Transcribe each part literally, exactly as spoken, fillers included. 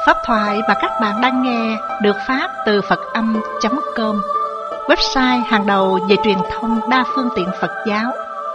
Pháp thoại mà các bạn đang nghe được phát từ Phật Âm chấm com, website hàng đầu về truyền thông đa phương tiện Phật giáo.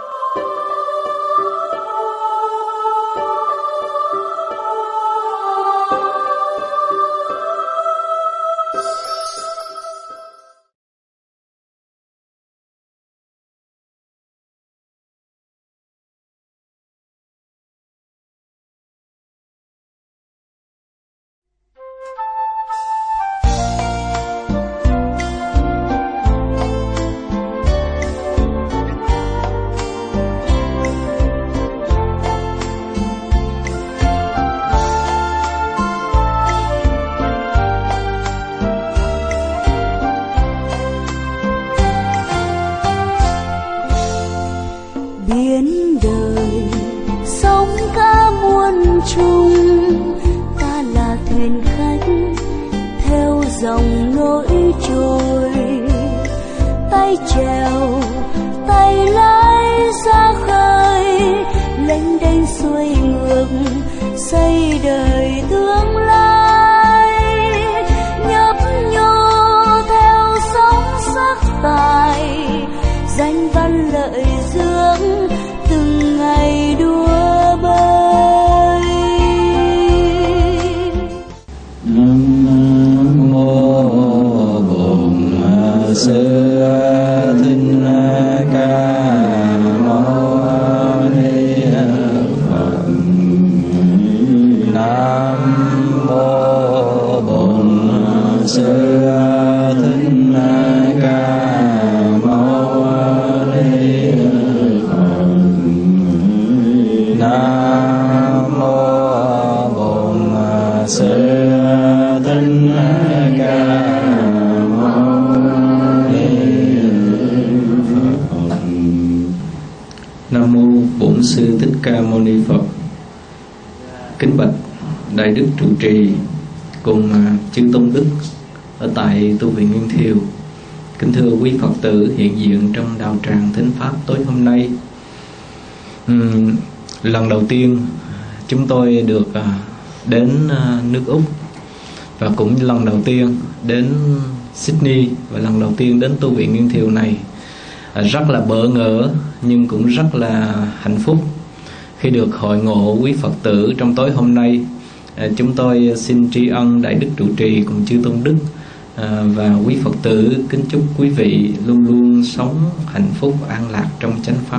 Biến đời sóng cả muôn trùng, ta là thuyền khách theo dòng nổi trôi, tay chèo tay lái ra khơi, lênh đênh xuôi ngược xây đời tương lai, nhấp nhô theo sóng sắc tài, danh văn lợi dưỡng từng ngày đua bơi. Nam mô Bổn Sư Thích Ca Mâu Ni Phật. Nam mô Bổn Sư Thích Ca Mâu Ni Phật. Nam mô Bổn Sư Thích Ca Mâu Ni Phật. Nam mô Bổn Sư Thích Ca Mâu Ni Phật. Kính bạch Đại Đức trụ trì cùng chư tôn đức ở tại tu viện Nguyên Thiều. Kính thưa quý Phật tử hiện diện trong đạo tràng thính pháp tối hôm nay. uhm, Lần đầu tiên chúng tôi được uh, đến uh, nước Úc, và cũng lần đầu tiên đến Sydney, và lần đầu tiên đến tu viện Nguyên Thiều này. uh, Rất là bỡ ngỡ nhưng cũng rất là hạnh phúc khi được hội ngộ quý Phật tử trong tối hôm nay. uh, Chúng tôi xin tri ân Đại Đức trụ trì cùng chư tôn đức À, và quý Phật tử kính chúc quý vị luôn luôn sống hạnh phúc an lạc trong chánh pháp.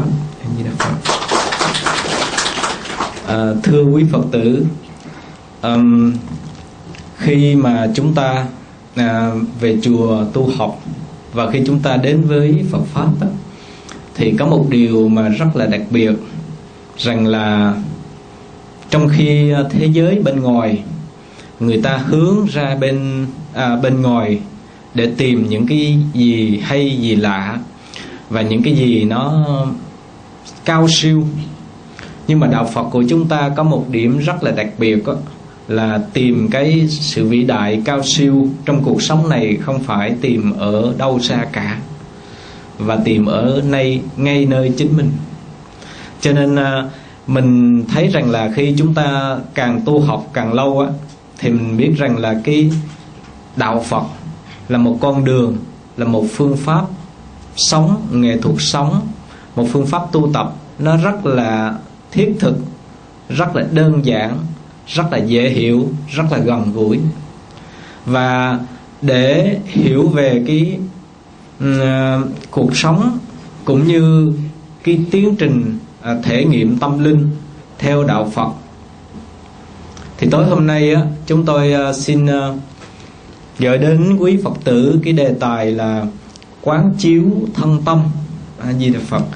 À, thưa quý Phật tử, um, khi mà chúng ta à, về chùa tu học và khi chúng ta đến với Phật pháp đó, thì có một điều mà rất là đặc biệt, rằng là trong khi thế giới bên ngoài người ta hướng ra bên à, bên ngoài để tìm những cái gì hay, gì lạ và những cái gì nó cao siêu, nhưng mà đạo Phật của chúng ta có một điểm rất là đặc biệt đó, là tìm cái sự vĩ đại cao siêu trong cuộc sống này không phải tìm ở đâu xa cả, và tìm ở ngay ngay nơi chính mình. Cho nên à, mình thấy rằng là khi chúng ta càng tu học càng lâu á, thì mình biết rằng là cái đạo Phật là một con đường, là một phương pháp sống, nghệ thuật sống, một phương pháp tu tập nó rất là thiết thực, rất là đơn giản, rất là dễ hiểu, rất là gần gũi. Và để hiểu về cái uh, cuộc sống cũng như cái tiến trình uh, thể nghiệm tâm linh theo đạo Phật, thì tối hôm nay á, chúng tôi uh, xin uh, gửi đến quý Phật tử cái đề tài là quán chiếu thân tâm. A Di Đà Phật.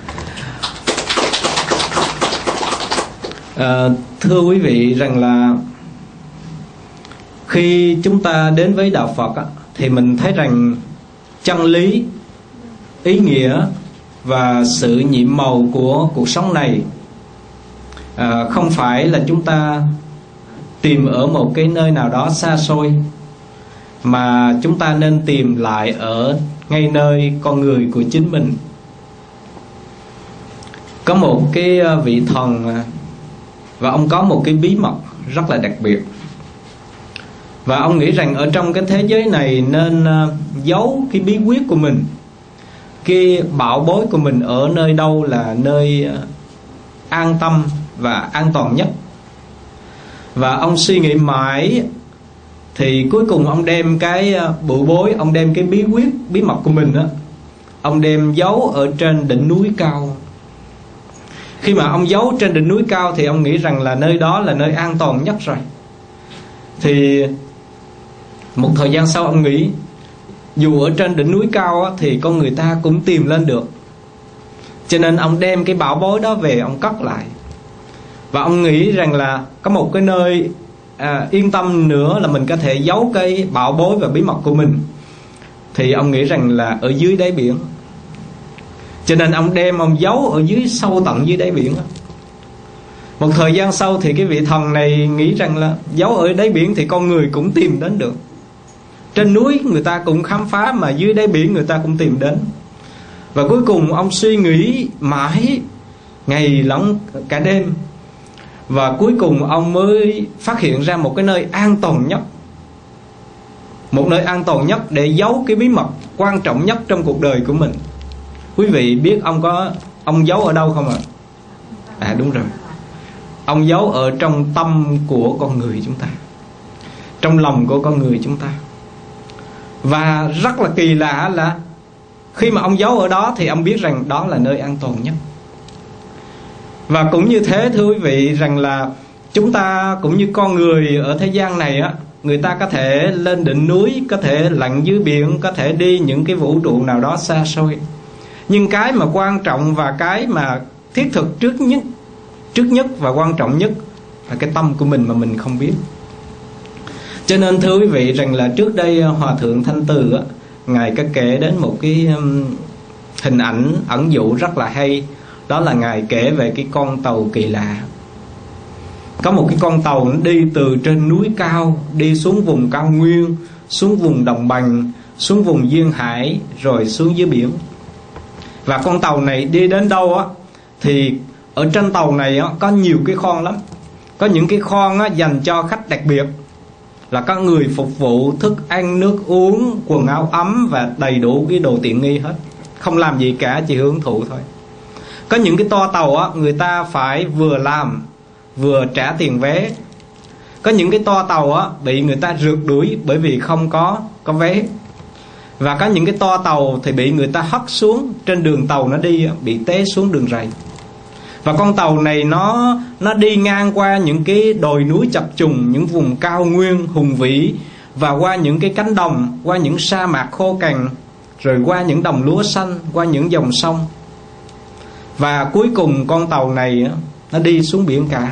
uh, Thưa quý vị rằng là khi chúng ta đến với đạo Phật á, thì mình thấy rằng chân lý, ý nghĩa và sự nhiệm màu của cuộc sống này uh, không phải là chúng ta tìm ở một cái nơi nào đó xa xôi, mà chúng ta nên tìm lại ở ngay nơi con người của chính mình. Có một cái vị thần, và ông có một cái bí mật rất là đặc biệt. Và ông nghĩ rằng ở trong cái thế giới này nên uh, giấu cái bí quyết của mình, cái bảo bối của mình ở nơi đâu là nơi uh, an tâm và an toàn nhất. Và ông suy nghĩ mãi, thì cuối cùng ông đem cái uh, bự bối, ông đem cái bí quyết, bí mật của mình đó, ông đem giấu ở trên đỉnh núi cao. Khi mà ông giấu trên đỉnh núi cao thì ông nghĩ rằng là nơi đó là nơi an toàn nhất rồi. Thì một thời gian sau ông nghĩ, dù ở trên đỉnh núi cao á, thì con người ta cũng tìm lên được. Cho nên ông đem cái bảo bối đó về, ông cất lại. Và ông nghĩ rằng là có một cái nơi à, yên tâm nữa là mình có thể giấu cái bảo bối và bí mật của mình. Thì ông nghĩ rằng là ở dưới đáy biển. Cho nên ông đem ông giấu ở dưới, sâu tận dưới đáy biển đó. Một thời gian sau thì cái vị thần này nghĩ rằng là giấu ở đáy biển thì con người cũng tìm đến được. Trên núi người ta cũng khám phá, mà dưới đáy biển người ta cũng tìm đến. Và cuối cùng ông suy nghĩ mãi, ngày lẫn cả đêm. Và cuối cùng ông mới phát hiện ra một cái nơi an toàn nhất, một nơi an toàn nhất để giấu cái bí mật quan trọng nhất trong cuộc đời của mình. Quý vị biết ông có ông giấu ở đâu không ạ? À? à đúng rồi, ông giấu ở trong tâm của con người chúng ta, trong lòng của con người chúng ta. Và rất là kỳ lạ là khi mà ông giấu ở đó thì ông biết rằng đó là nơi an toàn nhất. Và cũng như thế thưa quý vị, rằng là chúng ta cũng như con người ở thế gian này á, người ta có thể lên đỉnh núi, có thể lặn dưới biển, có thể đi những cái vũ trụ nào đó xa xôi. Nhưng cái mà quan trọng và cái mà thiết thực trước nhất, trước nhất và quan trọng nhất là cái tâm của mình mà mình không biết. Cho nên thưa quý vị, rằng là trước đây Hòa Thượng Thanh Từ á, Ngài có kể đến một cái um, hình ảnh ẩn dụ rất là hay. Đó là Ngài kể về cái con tàu kỳ lạ. Có một cái con tàu nó đi từ trên núi cao, đi xuống vùng cao nguyên, xuống vùng đồng bằng, xuống vùng duyên hải, rồi xuống dưới biển. Và con tàu này đi đến đâu á, thì ở trên tàu này á, có nhiều cái khoang lắm. Có những cái khoang á, dành cho khách đặc biệt, là các người phục vụ thức ăn, nước uống, quần áo ấm và đầy đủ cái đồ tiện nghi hết. Không làm gì cả, chỉ hưởng thụ thôi. Có những cái toa tàu á, người ta phải vừa làm vừa trả tiền vé. Có những cái toa tàu á, bị người ta rượt đuổi bởi vì không có có vé. Và có những cái toa tàu thì bị người ta hất xuống trên đường tàu nó đi, bị té xuống đường ray. Và con tàu này nó nó đi ngang qua những cái đồi núi chập trùng, những vùng cao nguyên hùng vĩ, và qua những cái cánh đồng, qua những sa mạc khô cằn, rồi qua những đồng lúa xanh, qua những dòng sông. Và cuối cùng con tàu này nó đi xuống biển cả.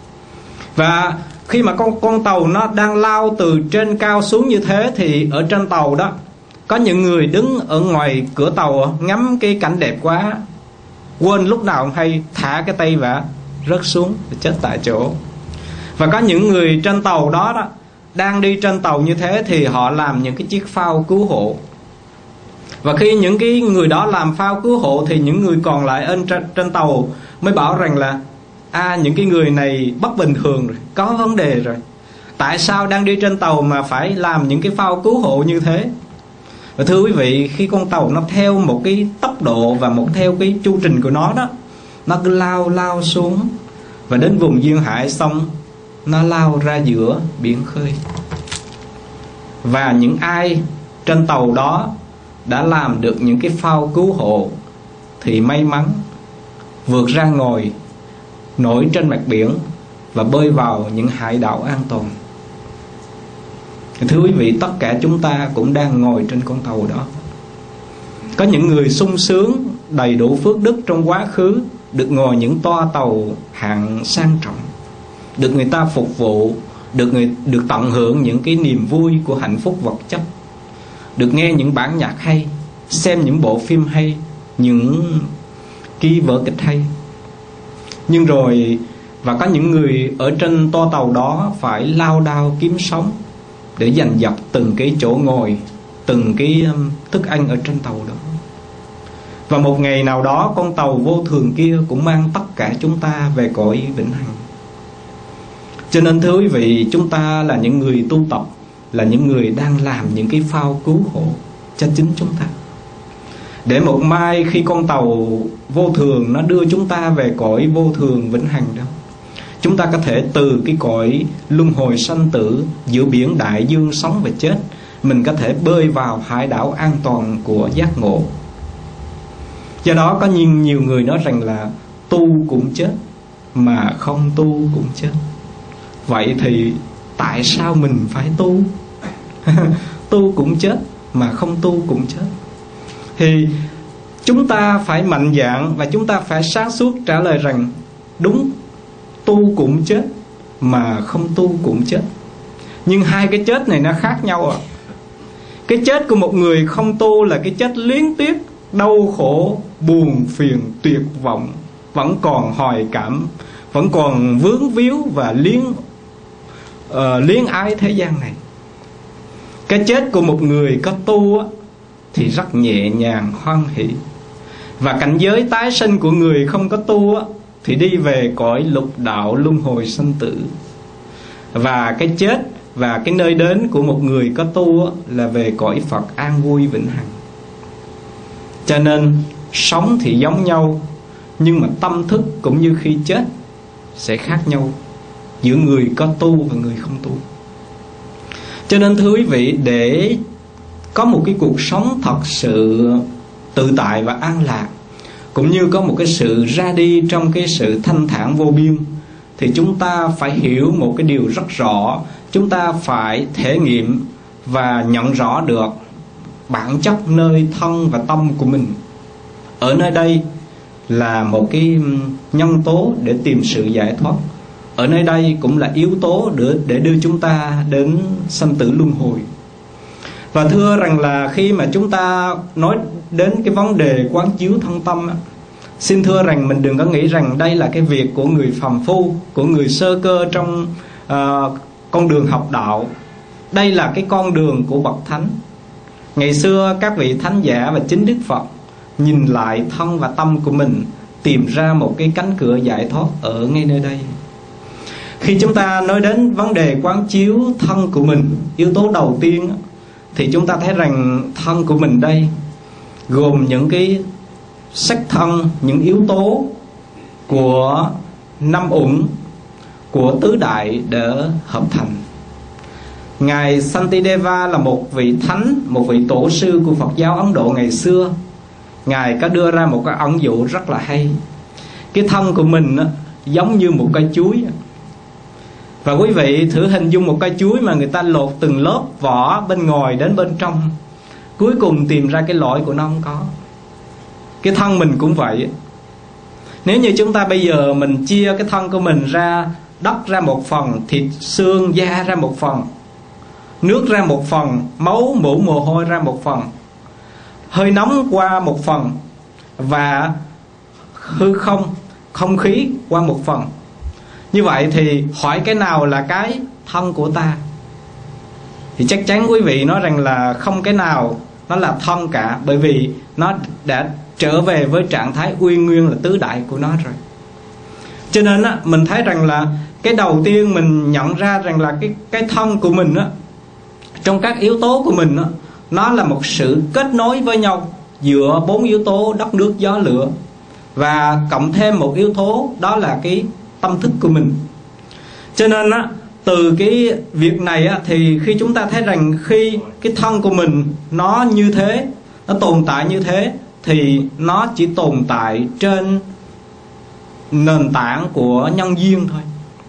Và khi mà con con tàu nó đang lao từ trên cao xuống như thế, thì ở trên tàu đó có những người đứng ở ngoài cửa tàu ngắm cái cảnh đẹp quá, quên lúc nào không hay thả cái tay và rớt xuống, chết tại chỗ. Và có những người trên tàu đó, đó đang đi trên tàu như thế thì họ làm những cái chiếc phao cứu hộ. Và khi những cái người đó làm phao cứu hộ thì những người còn lại ở trên, trên tàu mới bảo rằng là À những cái người này bất bình thường rồi, có vấn đề rồi. Tại sao đang đi trên tàu mà phải làm những cái phao cứu hộ như thế? Và thưa quý vị, khi con tàu nó theo một cái tốc độ và một theo cái chu trình của nó đó, nó cứ lao lao xuống, và đến vùng duyên hải xong nó lao ra giữa biển khơi. Và những ai trên tàu đó đã làm được những cái phao cứu hộ thì may mắn vượt ra ngồi, nổi trên mặt biển và bơi vào những hải đảo an toàn. Thưa quý vị, tất cả chúng ta cũng đang ngồi trên con tàu đó. Có những người sung sướng, đầy đủ phước đức trong quá khứ, được ngồi những toa tàu hạng sang trọng, được người ta phục vụ, được người được tận hưởng những cái niềm vui của hạnh phúc vật chất, được nghe những bản nhạc hay, xem những bộ phim hay, những cái vở kịch hay. Nhưng rồi, và có những người ở trên toa tàu đó phải lao đao kiếm sống để giành giật từng cái chỗ ngồi, từng cái thức ăn ở trên tàu đó. Và một ngày nào đó, con tàu vô thường kia cũng mang tất cả chúng ta về cõi vĩnh hằng. Cho nên thưa quý vị, chúng ta là những người tu tập, là những người đang làm những cái phao cứu hộ cho chính chúng ta, để một mai khi con tàu vô thường nó đưa chúng ta về cõi vô thường vĩnh hằng đó, chúng ta có thể từ cái cõi luân hồi sanh tử giữa biển đại dương sống và chết, mình có thể bơi vào hải đảo an toàn của giác ngộ. Do đó có nhiều, nhiều người nói rằng là tu cũng chết mà không tu cũng chết. Vậy thì tại sao mình phải tu? Tu cũng chết mà không tu cũng chết. Thì chúng ta phải mạnh dạn và chúng ta phải sáng suốt trả lời rằng đúng, tu cũng chết mà không tu cũng chết. Nhưng hai cái chết này nó khác nhau à. Cái chết của một người không tu là cái chết luyến tiếc, đau khổ, buồn phiền, tuyệt vọng, vẫn còn hoài cảm, vẫn còn vướng víu và liếng uh, liếng ái thế gian này. Cái chết của một người có tu á, thì rất nhẹ nhàng hoan hỷ. Và cảnh giới tái sinh của người không có tu á, thì đi về cõi lục đạo luân hồi sanh tử. Và cái chết và cái nơi đến của một người có tu á, là về cõi Phật an vui vĩnh hằng. Cho nên sống thì giống nhau, nhưng mà tâm thức cũng như khi chết sẽ khác nhau giữa người có tu và người không tu. Cho nên thưa quý vị, để có một cái cuộc sống thật sự tự tại và an lạc, cũng như có một cái sự ra đi trong cái sự thanh thản vô biên, thì chúng ta phải hiểu một cái điều rất rõ. Chúng ta phải thể nghiệm và nhận rõ được bản chất nơi thân và tâm của mình. Ở nơi đây là một cái nhân tố để tìm sự giải thoát. Ở nơi đây cũng là yếu tố để, để đưa chúng ta đến sanh tử luân hồi. Và thưa rằng là khi mà chúng ta nói đến cái vấn đề quán chiếu thân tâm, xin thưa rằng mình đừng có nghĩ rằng đây là cái việc của người phàm phu, của người sơ cơ trong uh, con đường học đạo. Đây là cái con đường của bậc thánh. Ngày xưa các vị thánh giả và chính Đức Phật nhìn lại thân và tâm của mình, tìm ra một cái cánh cửa giải thoát ở ngay nơi đây. Khi chúng ta nói đến vấn đề quán chiếu thân của mình, yếu tố đầu tiên thì chúng ta thấy rằng thân của mình đây gồm những cái sắc thân, những yếu tố của năm uẩn, của tứ đại để hợp thành. Ngài Santideva là một vị thánh, một vị tổ sư của Phật giáo Ấn Độ ngày xưa. Ngài có đưa ra một cái ẩn dụ rất là hay. Cái thân của mình á, giống như một cây chuối. Và quý vị thử hình dung một cây chuối mà người ta lột từng lớp vỏ bên ngoài đến bên trong, cuối cùng tìm ra cái lõi của nó không có. Cái thân mình cũng vậy. Nếu như chúng ta bây giờ mình chia cái thân của mình ra, đất ra một phần, thịt xương da ra một phần, nước ra một phần, máu mủ mồ hôi ra một phần, hơi nóng qua một phần, và hư không, không khí qua một phần. Như vậy thì hỏi cái nào là cái thân của ta? Thì chắc chắn quý vị nói rằng là không cái nào nó là thân cả, bởi vì nó đã trở về với trạng thái uy nguyên là tứ đại của nó rồi. Cho nên á, mình thấy rằng là cái đầu tiên mình nhận ra rằng là cái, cái thân của mình á, trong các yếu tố của mình á, nó là một sự kết nối với nhau giữa bốn yếu tố đất nước gió lửa, và cộng thêm một yếu tố đó là cái tâm thức của mình. Cho nên á, từ cái việc này á, thì khi chúng ta thấy rằng khi cái thân của mình nó như thế, nó tồn tại như thế, thì nó chỉ tồn tại trên nền tảng của nhân duyên thôi.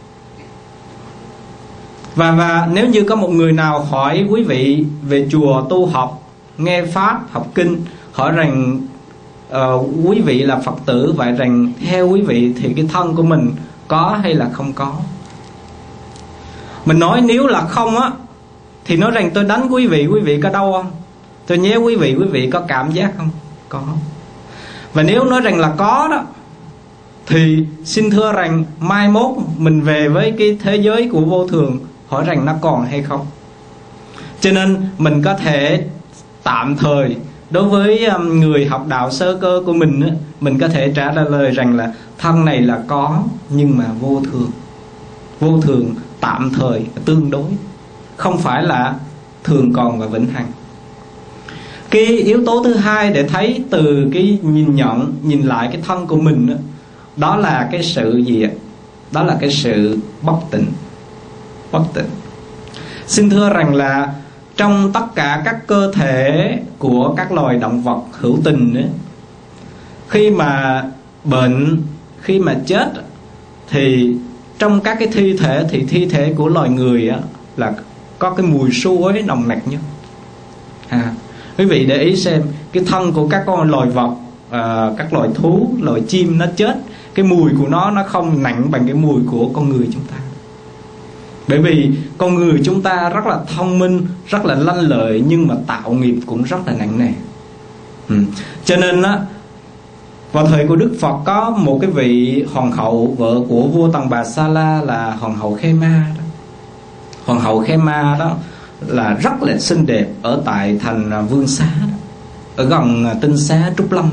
Và, và nếu như có một người nào hỏi quý vị về chùa tu học, nghe pháp, học kinh, hỏi rằng uh, quý vị là Phật tử, vậy rằng theo quý vị thì cái thân của mình có hay là không có? Mình nói nếu là không á, thì nói rằng tôi đánh quý vị, quý vị có đau không? Tôi nhéo quý vị, quý vị có cảm giác không? Có. Và nếu nói rằng là có đó, thì xin thưa rằng mai mốt mình về với cái thế giới của vô thường, hỏi rằng nó còn hay không. Cho nên mình có thể tạm thời, đối với người học đạo sơ cơ của mình á, mình có thể trả lời rằng là thân này là có, nhưng mà vô thường. Vô thường tạm thời, tương đối, không phải là thường còn và vĩnh hằng. Cái yếu tố thứ hai để thấy từ cái nhìn nhận, nhìn lại cái thân của mình đó, đó là cái sự gì ạ? Đó là cái sự bất tịnh. Bất tịnh. Xin thưa rằng là trong tất cả các cơ thể của các loài động vật hữu tình ấy, khi mà bệnh, khi mà chết, thì trong các cái thi thể thì thi thể của loài người á, là có cái mùi xú uế nồng nặc nhất. à, Quý vị để ý xem cái thân của các con loài vật, à, các loài thú, loài chim nó chết, cái mùi của nó nó không nặng bằng cái mùi của con người chúng ta. Bởi vì con người chúng ta rất là thông minh, rất là lanh lợi, nhưng mà tạo nghiệp cũng rất là nặng nề. ừ. Cho nên á, vào thời của Đức Phật có một cái vị hoàng hậu, vợ của vua Tần Bà Sa La là hoàng hậu Khema đó. Hoàng hậu Khema đó là rất là xinh đẹp, ở tại thành Vương Xá đó, ở gần Tinh Xá Trúc Lâm.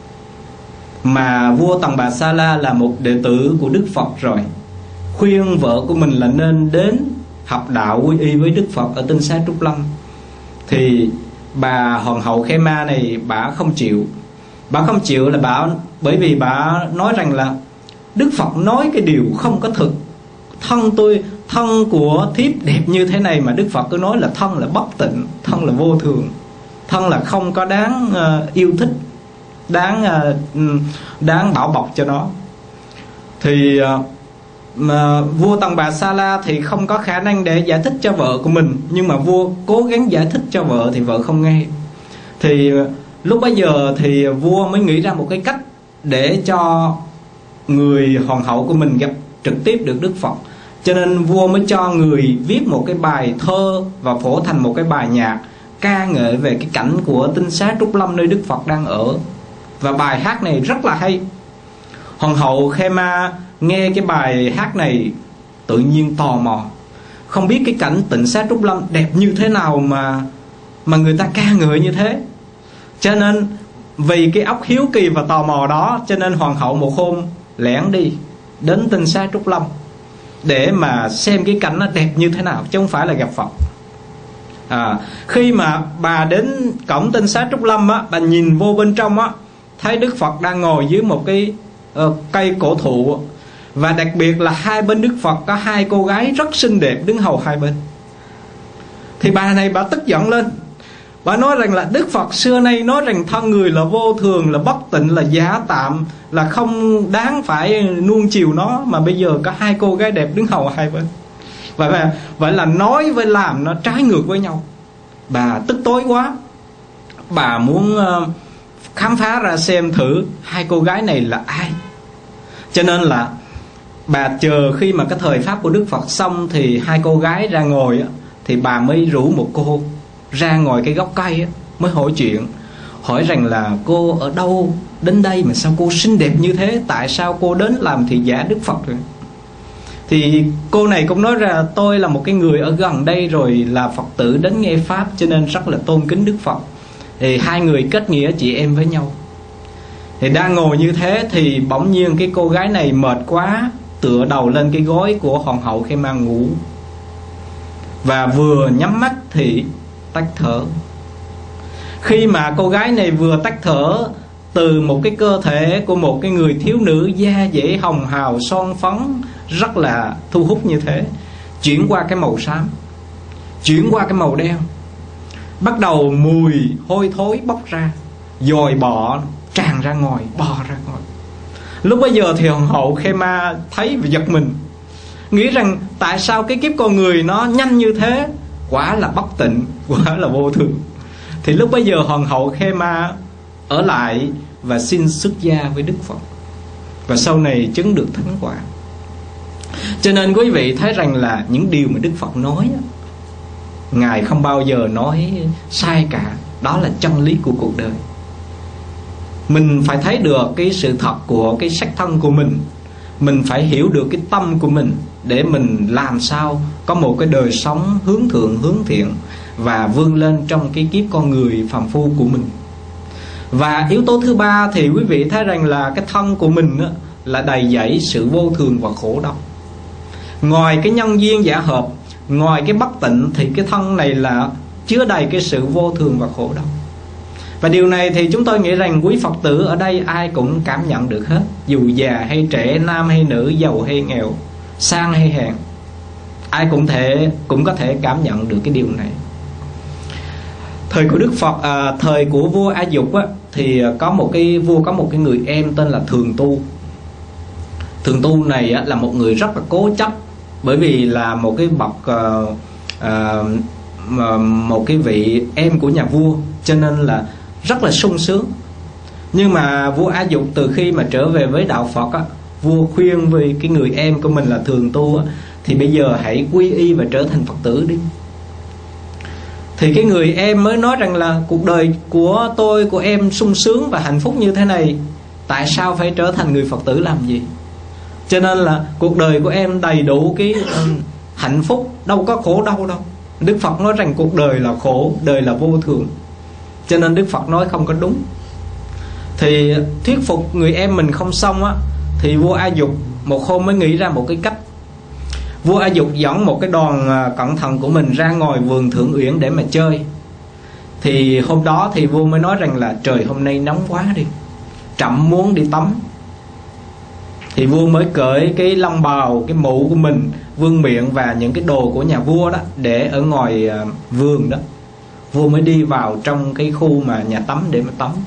Mà vua Tần Bà Sa La là một đệ tử của Đức Phật rồi, khuyên vợ của mình là nên đến học đạo quy y với Đức Phật ở Tinh Xá Trúc Lâm. Thì bà hoàng hậu Khema này bà không chịu. Bà không chịu là bà bởi vì bà nói rằng là Đức Phật nói cái điều không có thực. Thân tôi, thân của thiếp đẹp như thế này mà Đức Phật cứ nói là thân là bất tịnh, thân là vô thường, thân là không có đáng uh, yêu thích, đáng uh, đáng bảo bọc cho nó. Thì uh, mà vua Tần Bà Sa La thì không có khả năng để giải thích cho vợ của mình, nhưng mà vua cố gắng giải thích cho vợ thì vợ không nghe. Thì uh, lúc bấy giờ thì vua mới nghĩ ra một cái cách để cho người hoàng hậu của mình gặp trực tiếp được Đức Phật. Cho nên vua mới cho người viết một cái bài thơ và phổ thành một cái bài nhạc ca ngợi về cái cảnh của Tinh Xá Trúc Lâm nơi Đức Phật đang ở. Và bài hát này rất là hay. Hoàng hậu Khema nghe cái bài hát này tự nhiên tò mò, không biết cái cảnh Tịnh Xá Trúc Lâm đẹp như thế nào mà mà người ta ca ngợi như thế. Cho nên vì cái óc hiếu kỳ và tò mò đó, cho nên hoàng hậu một hôm lẻn đi đến Tinh Xá Trúc Lâm để mà xem cái cảnh nó đẹp như thế nào, chứ không phải là gặp Phật. à, Khi mà bà đến cổng Tinh Xá Trúc Lâm á, bà nhìn vô bên trong á, thấy Đức Phật đang ngồi dưới một cái uh, cây cổ thụ. Và đặc biệt là hai bên Đức Phật có hai cô gái rất xinh đẹp đứng hầu hai bên. Thì bà này bà tức giận lên. Bà nói rằng là Đức Phật xưa nay nói rằng thân người là vô thường, là bất tịnh, là giả tạm, là không đáng phải nuông chiều nó, mà bây giờ có hai cô gái đẹp đứng hầu hai bên. Vậy là, vậy là nói với làm nó trái ngược với nhau. Bà tức tối quá. Bà muốn uh, khám phá ra xem thử hai cô gái này là ai. Cho nên là bà chờ khi mà cái thời pháp của Đức Phật xong thì hai cô gái ra ngồi á, thì bà mới rủ một cô ra ngồi cái gốc cây á, mới hỏi chuyện. Hỏi rằng là cô ở đâu đến đây mà sao cô xinh đẹp như thế, tại sao cô đến làm thị giả Đức Phật rồi? Thì cô này cũng nói ra tôi là một cái người ở gần đây rồi, là Phật tử đến nghe pháp, cho nên rất là tôn kính Đức Phật. Thì hai người kết nghĩa chị em với nhau. Thì đang ngồi như thế thì bỗng nhiên cái cô gái này mệt quá, tựa đầu lên cái gối của hoàng hậu Khema ngủ. Và vừa nhắm mắt thì tắt thở. Khi mà cô gái này vừa tắt thở, từ một cái cơ thể của một cái người thiếu nữ da dẻ hồng hào son phấn rất là thu hút như thế, chuyển qua cái màu xám, chuyển qua cái màu đen. Bắt đầu mùi hôi thối bốc ra, dòi bọ tràn ra ngoài, bò ra ngoài. Lúc bấy giờ thì hoàng hậu Khema thấy và giật mình, nghĩ rằng tại sao cái kiếp con người nó nhanh như thế, quả là bất tịnh, quả là vô thường. Thì lúc bấy giờ hoàng hậu Khema ở lại và xin xuất gia với Đức Phật, và sau này chứng được thánh quả. Cho nên quý vị thấy rằng là những điều mà Đức Phật nói, Ngài không bao giờ nói sai cả. Đó là chân lý của cuộc đời. Mình phải thấy được cái sự thật của cái sắc thân của mình, mình phải hiểu được cái tâm của mình, để mình làm sao có một cái đời sống hướng thượng, hướng thiện, và vươn lên trong cái kiếp con người phàm phu của mình. Và yếu tố thứ ba thì quý vị thấy rằng là cái thân của mình á, là đầy dẫy sự vô thường và khổ đau. Ngoài cái nhân duyên giả hợp, ngoài cái bất tịnh, thì cái thân này là chứa đầy cái sự vô thường và khổ đau. Và điều này thì chúng tôi nghĩ rằng quý Phật tử ở đây ai cũng cảm nhận được hết, dù già hay trẻ, nam hay nữ, giàu hay nghèo, sang hay hèn, ai cũng thể cũng có thể cảm nhận được cái điều này. Thời của Đức Phật, à, thời của vua A Dục á, thì có một cái vua có một cái người em tên là Thường Tu. Thường Tu này á, là một người rất là cố chấp, bởi vì là một cái bậc uh, uh, một cái vị em của nhà vua, cho nên là rất là sung sướng. Nhưng mà vua A Dục từ khi mà trở về với đạo Phật á, vua khuyên với cái người em của mình là Thường Tu á, thì bây giờ hãy quy y và trở thành Phật tử đi. Thì cái người em mới nói rằng là cuộc đời của tôi, của em sung sướng và hạnh phúc như thế này, tại sao phải trở thành người Phật tử làm gì? Cho nên là cuộc đời của em đầy đủ cái um, hạnh phúc, đâu có khổ đau đâu. Đức Phật nói rằng cuộc đời là khổ, đời là vô thường, cho nên Đức Phật nói không có đúng. Thì thuyết phục người em mình không xong á, thì vua A Dục một hôm mới nghĩ ra một cái cách. Vua A Dục dẫn một cái đoàn cẩn thận của mình ra ngoài vườn Thượng Uyển để mà chơi. Thì hôm đó thì vua mới nói rằng là trời hôm nay nóng quá đi, trẫm muốn đi tắm. Thì vua mới cởi cái long bào, cái mũ của mình, vương miện và những cái đồ của nhà vua đó để ở ngoài vườn đó. Vua mới đi vào trong cái khu mà nhà tắm để mà tắm.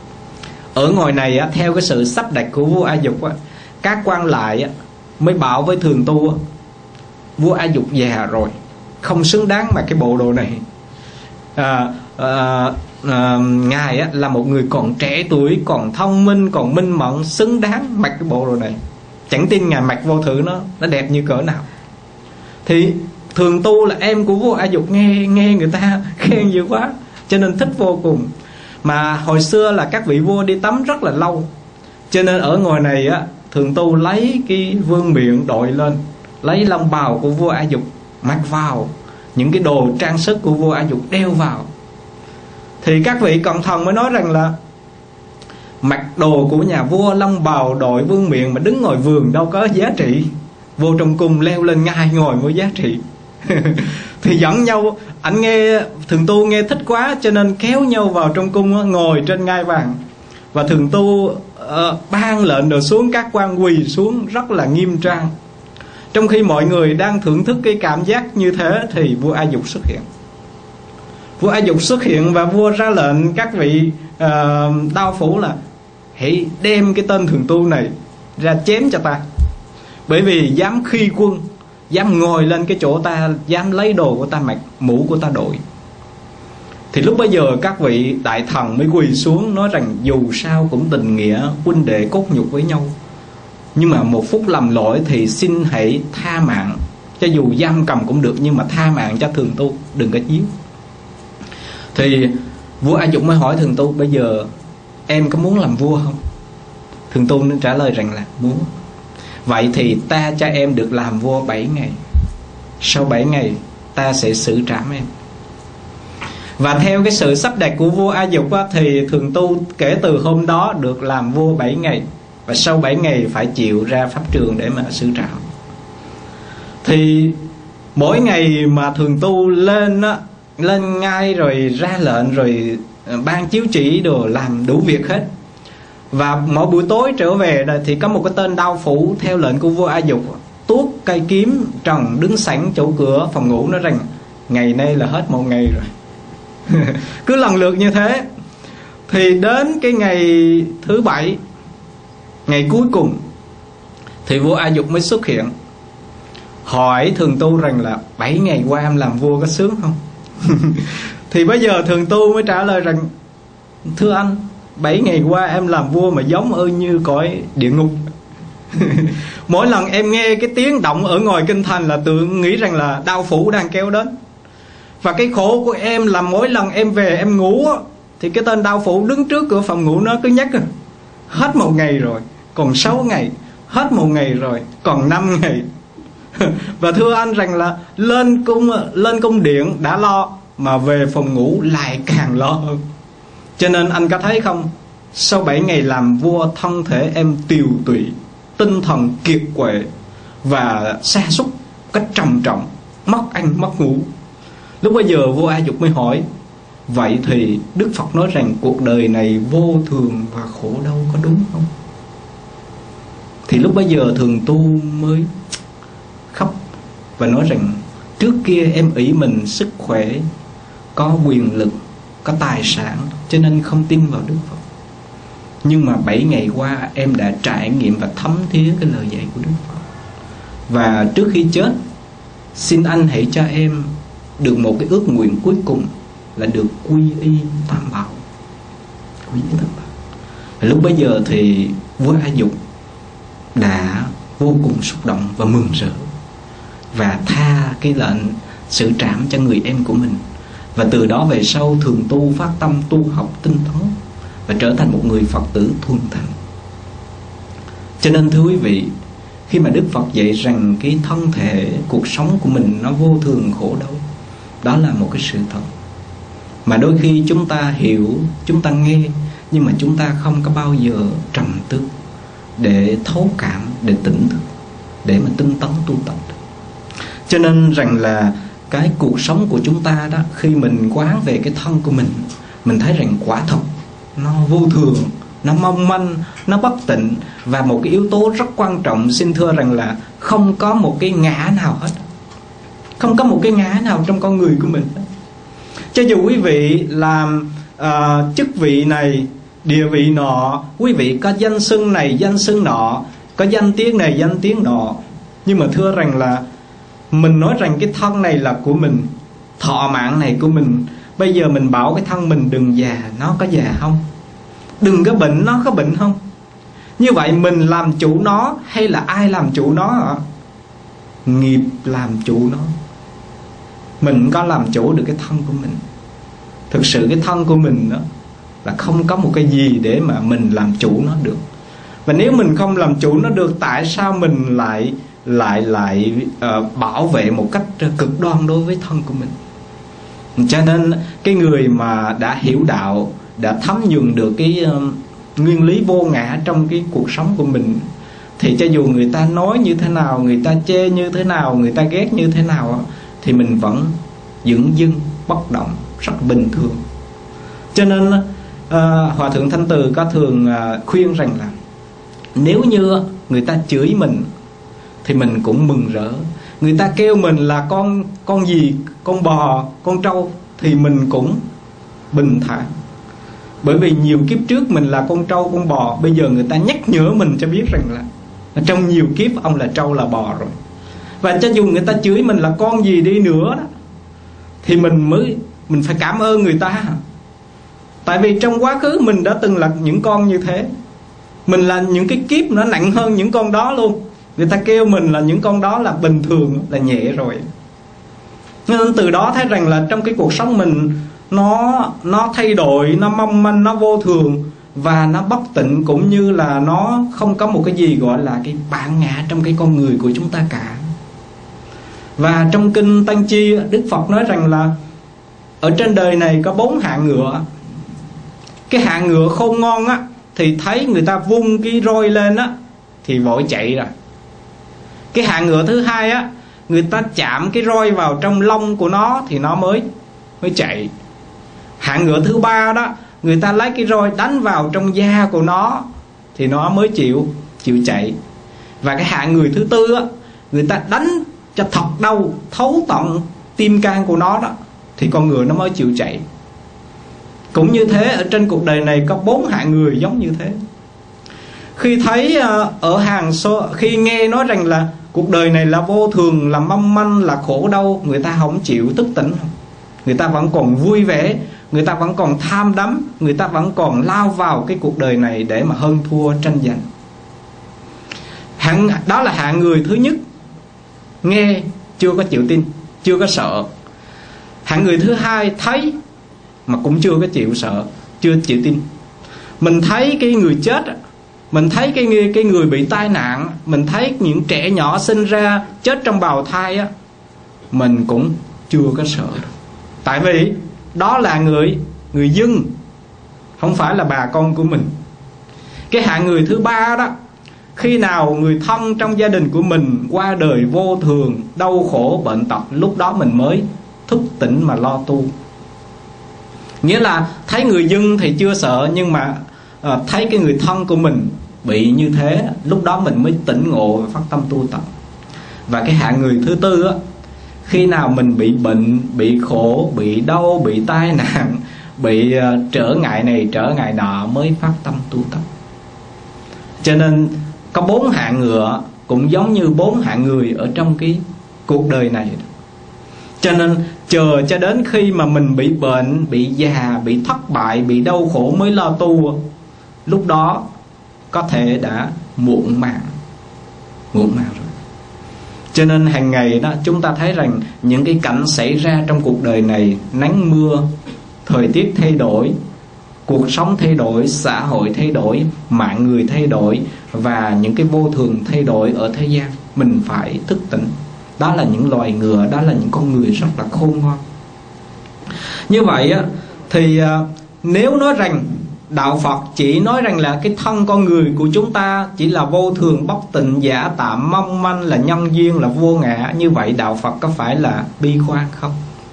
Ở ngoài này á, theo cái sự sắp đặt của vua A Dục á, các quan lại á, mới bảo với Thường Tu á, vua A Dục già rồi, không xứng đáng mặc cái bộ đồ này. à, à, à, Ngài á, là một người còn trẻ tuổi, còn thông minh, còn minh mẫn, xứng đáng mặc cái bộ đồ này. Chẳng tin Ngài mặc vô thử nó nó đẹp như cỡ nào. Thì Thường Tu là em của vua A Dục nghe nghe người ta khen dữ quá, cho nên thích vô cùng. Mà hồi xưa là các vị vua đi tắm rất là lâu, cho nên ở ngoài này á, Thường Tu lấy cái vương miện đội lên, lấy long bào của vua A Dục mặc vào, những cái đồ trang sức của vua A Dục đeo vào. Thì các vị cận thần mới nói rằng là mặc đồ của nhà vua, long bào đội vương miện mà đứng ngoài vườn đâu có giá trị, vô trong cung leo lên ngai ngồi mới giá trị. Thì dẫn nhau, anh nghe Thường Tu nghe thích quá, cho nên kéo nhau vào trong cung ngồi trên ngai vàng. Và Thường Tu uh, ban lệnh rồi xuống, các quan quỳ xuống rất là nghiêm trang. Trong khi mọi người đang thưởng thức cái cảm giác như thế thì vua A Dục xuất hiện. Vua A Dục xuất hiện và vua ra lệnh các vị uh, đao phủ là hãy đem cái tên Thường Tu này ra chém cho ta, bởi vì dám khi quân, dám ngồi lên cái chỗ ta, dám lấy đồ của ta mặc, mũ của ta đội. Thì lúc bấy giờ các vị đại thần mới quỳ xuống nói rằng dù sao cũng tình nghĩa huynh đệ cốt nhục với nhau, nhưng mà một phút lầm lỗi thì xin hãy tha mạng, cho dù giam cầm cũng được, nhưng mà tha mạng cho Thường Tu, đừng có giết. Thì vua A Dục mới hỏi Thường Tu, bây giờ em có muốn làm vua không? Thường Tu nên trả lời rằng là muốn. Vậy thì ta cho em được làm vua bảy ngày, sau bảy ngày ta sẽ xử trảm em. Và theo cái sự sắp đặt của vua A Dục á, thì Thường Tu kể từ hôm đó được làm vua bảy ngày, và sau bảy ngày phải chịu ra pháp trường để mà xử trảm. Thì mỗi ngày mà Thường Tu lên á, lên ngay rồi ra lệnh rồi ban chiếu chỉ đồ, làm đủ việc hết. Và mỗi buổi tối trở về thì có một cái tên đao phủ theo lệnh của vua A Dục tuốt cây kiếm trần đứng sẵn chỗ cửa phòng ngủ, nói rằng ngày nay là hết một ngày rồi. Cứ lần lượt như thế. Thì đến cái ngày thứ bảy, ngày cuối cùng, thì vua A Dục mới xuất hiện, hỏi Thường Tu rằng là bảy ngày qua em làm vua có sướng không? Thì bây giờ Thường Tu mới trả lời rằng thưa anh, bảy ngày qua em làm vua mà giống ư như cõi địa ngục. Mỗi lần em nghe cái tiếng động ở ngoài kinh thành là tự nghĩ rằng là đao phủ đang kéo đến. Và cái khổ của em là mỗi lần em về em ngủ thì cái tên đao phủ đứng trước cửa phòng ngủ nó cứ nhắc hết một ngày rồi, còn sáu ngày, hết một ngày rồi, còn năm ngày. Và thưa anh rằng là lên cung lên cung điện đã lo, mà về phòng ngủ lại càng lo hơn. Cho nên anh có thấy không, sau bảy ngày làm vua, thân thể em tiều tụy, tinh thần kiệt quệ và sa sút cách trầm trọng, mất ăn mất ngủ. Lúc bấy giờ vua A Dục mới hỏi: vậy thì Đức Phật nói rằng cuộc đời này vô thường và khổ đau có đúng không? Thì lúc bấy giờ Thường Tu mới khóc và nói rằng: trước kia em ỷ mình sức khỏe, có quyền lực, có tài sản, cho nên không tin vào Đức Phật. Nhưng mà bảy ngày qua em đã trải nghiệm và thấm thía cái lời dạy của Đức Phật. Và trước khi chết, xin anh hãy cho em được một cái ước nguyện cuối cùng, là được quy y Tam Bảo. Quy y Tam Bảo. Và lúc bấy giờ thì vua A Dục đã vô cùng xúc động và mừng rỡ, và tha cái lệnh xử trảm cho người em của mình. Và từ đó về sau Thường Tu phát tâm tu học tinh tấn và trở thành một người Phật tử thuần thành. Cho nên thưa quý vị, khi mà Đức Phật dạy rằng cái thân thể, cuộc sống của mình nó vô thường khổ đau, đó là một cái sự thật mà đôi khi chúng ta hiểu, chúng ta nghe, nhưng mà chúng ta không có bao giờ trầm tư để thấu cảm, để tỉnh thức, để mà tinh tấn tu tập. Cho nên rằng là cái cuộc sống của chúng ta đó, khi mình quán về cái thân của mình, mình thấy rằng quả thật nó vô thường, nó mong manh, nó bất tịnh. Và một cái yếu tố rất quan trọng, xin thưa rằng là không có một cái ngã nào hết. Không có một cái ngã nào trong con người của mình. Cho dù quý vị làm uh, chức vị này, địa vị nọ, quý vị có danh xưng này, danh xưng nọ, có danh tiếng này, danh tiếng nọ, nhưng mà thưa rằng là mình nói rằng cái thân này là của mình, thọ mạng này của mình. Bây giờ mình bảo cái thân mình đừng già, nó có già không? Đừng có bệnh, nó có bệnh không? Như vậy mình làm chủ nó hay là ai làm chủ nó ạ? Nghiệp làm chủ nó. Mình có làm chủ được cái thân của mình. Thực sự cái thân của mình đó là không có một cái gì để mà mình làm chủ nó được. Và nếu mình không làm chủ nó được, tại sao mình lại lại lại uh, bảo vệ một cách cực đoan đối với thân của mình? Cho nên cái người mà đã hiểu đạo, đã thấm nhuần được cái uh, nguyên lý vô ngã trong cái cuộc sống của mình, thì cho dù người ta nói như thế nào, người ta chê như thế nào, người ta ghét như thế nào, thì mình vẫn dửng dưng, bất động, rất bình thường. Cho nên uh, Hòa Thượng Thanh Từ có thường uh, khuyên rằng là nếu như người ta chửi mình thì mình cũng mừng rỡ. Người ta kêu mình là con con gì, con bò, con trâu, thì mình cũng bình thản. Bởi vì nhiều kiếp trước mình là con trâu, con bò, bây giờ người ta nhắc nhở mình cho biết rằng là trong nhiều kiếp ông là trâu, là bò rồi. Và cho dù người ta chửi mình là con gì đi nữa đó, thì mình mới mình phải cảm ơn người ta. Tại vì trong quá khứ mình đã từng là những con như thế. Mình là những cái kiếp nó nặng hơn những con đó luôn. Người ta kêu mình là những con đó là bình thường, là nhẹ rồi. Nên từ đó thấy rằng là trong cái cuộc sống mình Nó nó thay đổi, nó mong manh, nó vô thường và nó bất tịnh, cũng như là nó không có một cái gì gọi là cái bản ngã trong cái con người của chúng ta cả. Và trong kinh Tăng Chi, Đức Phật nói rằng là ở trên đời này có bốn hạng ngựa. Cái hạng ngựa khôn ngon á, thì thấy người ta vung cái roi lên á thì vội chạy rồi. Cái hạng ngựa thứ hai á, người ta chạm cái roi vào trong lông của nó thì nó mới mới chạy. Hạng ngựa thứ ba đó, người ta lấy cái roi đánh vào trong da của nó thì nó mới chịu chịu chạy. Và cái hạng người thứ tư á, người ta đánh cho thật đau, thấu tận tim can của nó đó thì con ngựa nó mới chịu chạy. Cũng như thế, ở trên cuộc đời này có bốn hạng người giống như thế. Khi thấy ở hàng số, khi nghe nói rằng là cuộc đời này là vô thường, là mong manh, là khổ đau, người ta không chịu thức tỉnh. Người ta vẫn còn vui vẻ, người ta vẫn còn tham đắm, người ta vẫn còn lao vào cái cuộc đời này để mà hơn thua tranh giành. Hạng, đó là hạng người thứ nhất, nghe chưa có chịu tin, chưa có sợ. Hạng người thứ hai thấy mà cũng chưa có chịu sợ, chưa chịu tin. Mình thấy cái người chết, mình thấy cái người, cái người bị tai nạn, mình thấy những trẻ nhỏ sinh ra chết trong bào thai á, mình cũng chưa có sợ. Tại vì đó là người người dân, không phải là bà con của mình. Cái hạng người thứ ba đó, khi nào người thân trong gia đình của mình qua đời vô thường, đau khổ, bệnh tật, lúc đó mình mới thức tỉnh mà lo tu. Nghĩa là thấy người dân thì chưa sợ, nhưng mà à, thấy cái người thân của mình bị như thế, lúc đó mình mới tỉnh ngộ và phát tâm tu tập. Và cái hạng người thứ tư á, khi nào mình bị bệnh, bị khổ, bị đau, bị tai nạn, bị uh, trở ngại này trở ngại nọ mới phát tâm tu tập. Cho nên có bốn hạng ngựa cũng giống như bốn hạng người ở trong cái cuộc đời này. Cho nên chờ cho đến khi mà mình bị bệnh, bị già, bị thất bại, bị đau khổ mới lo tu, lúc đó có thể đã muộn màng. Muộn màng rồi. Cho nên hàng ngày đó chúng ta thấy rằng những cái cảnh xảy ra trong cuộc đời này, nắng mưa, thời tiết thay đổi, cuộc sống thay đổi, xã hội thay đổi, mạng người thay đổi, và những cái vô thường thay đổi ở thế gian, mình phải thức tỉnh. Đó là những loài ngựa, đó là những con người rất là khôn ngoan. Như vậy á, thì nếu nói rằng đạo Phật chỉ nói rằng là cái thân con người của chúng ta chỉ là vô thường, bất tịnh, giả tạm, mong manh, là nhân duyên, là vô ngã, như vậy đạo Phật có phải là bi quan không?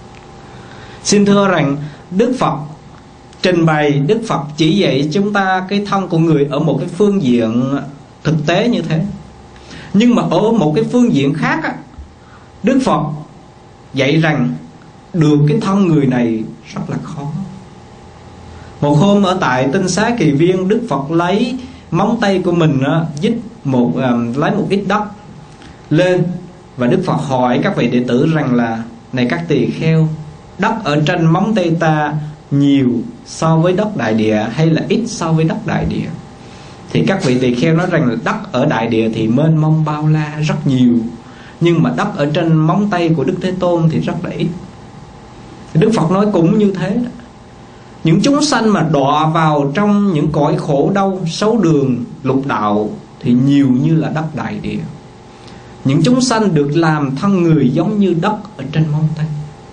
Xin thưa rằng Đức Phật trình bày, Đức Phật chỉ dạy chúng ta cái thân của người ở một cái phương diện thực tế như thế. Nhưng mà ở một cái phương diện khác á, Đức Phật dạy rằng được cái thân người này rất là khó. Một hôm ở tại Tinh Xá Kỳ Viên, Đức Phật lấy móng tay của mình á, dít một um, lấy một ít đất lên, và Đức Phật hỏi các vị đệ tử rằng là: này các tỳ kheo, đất ở trên móng tay ta nhiều so với đất đại địa hay là ít so với đất đại địa? Thì các vị tỳ kheo nói rằng là đất ở đại địa thì mênh mông bao la rất nhiều, nhưng mà đất ở trên móng tay của Đức Thế Tôn thì rất là ít. Đức Phật nói cũng như thế đó. Những chúng sanh mà đọa vào trong những cõi khổ đau, xấu đường, lục đạo thì nhiều như là đất đại địa. Những chúng sanh được làm thân người giống như đất ở trên móng tay.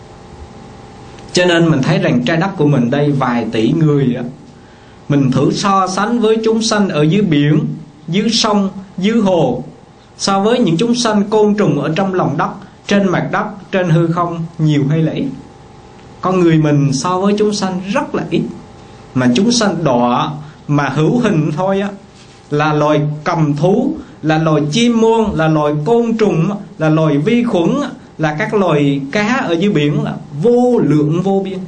Cho nên mình thấy rằng trái đất của mình đây vài tỷ người á, mình thử so sánh với chúng sanh ở dưới biển, dưới sông, dưới hồ, so với những chúng sanh côn trùng ở trong lòng đất, trên mặt đất, trên hư không, nhiều hay là ít? Con người mình so với chúng sanh rất là ít. Mà chúng sanh đọa mà hữu hình thôi á, là loài cầm thú, là loài chim muông, là loài côn trùng, là loài vi khuẩn, là các loài cá ở dưới biển là vô lượng vô biên.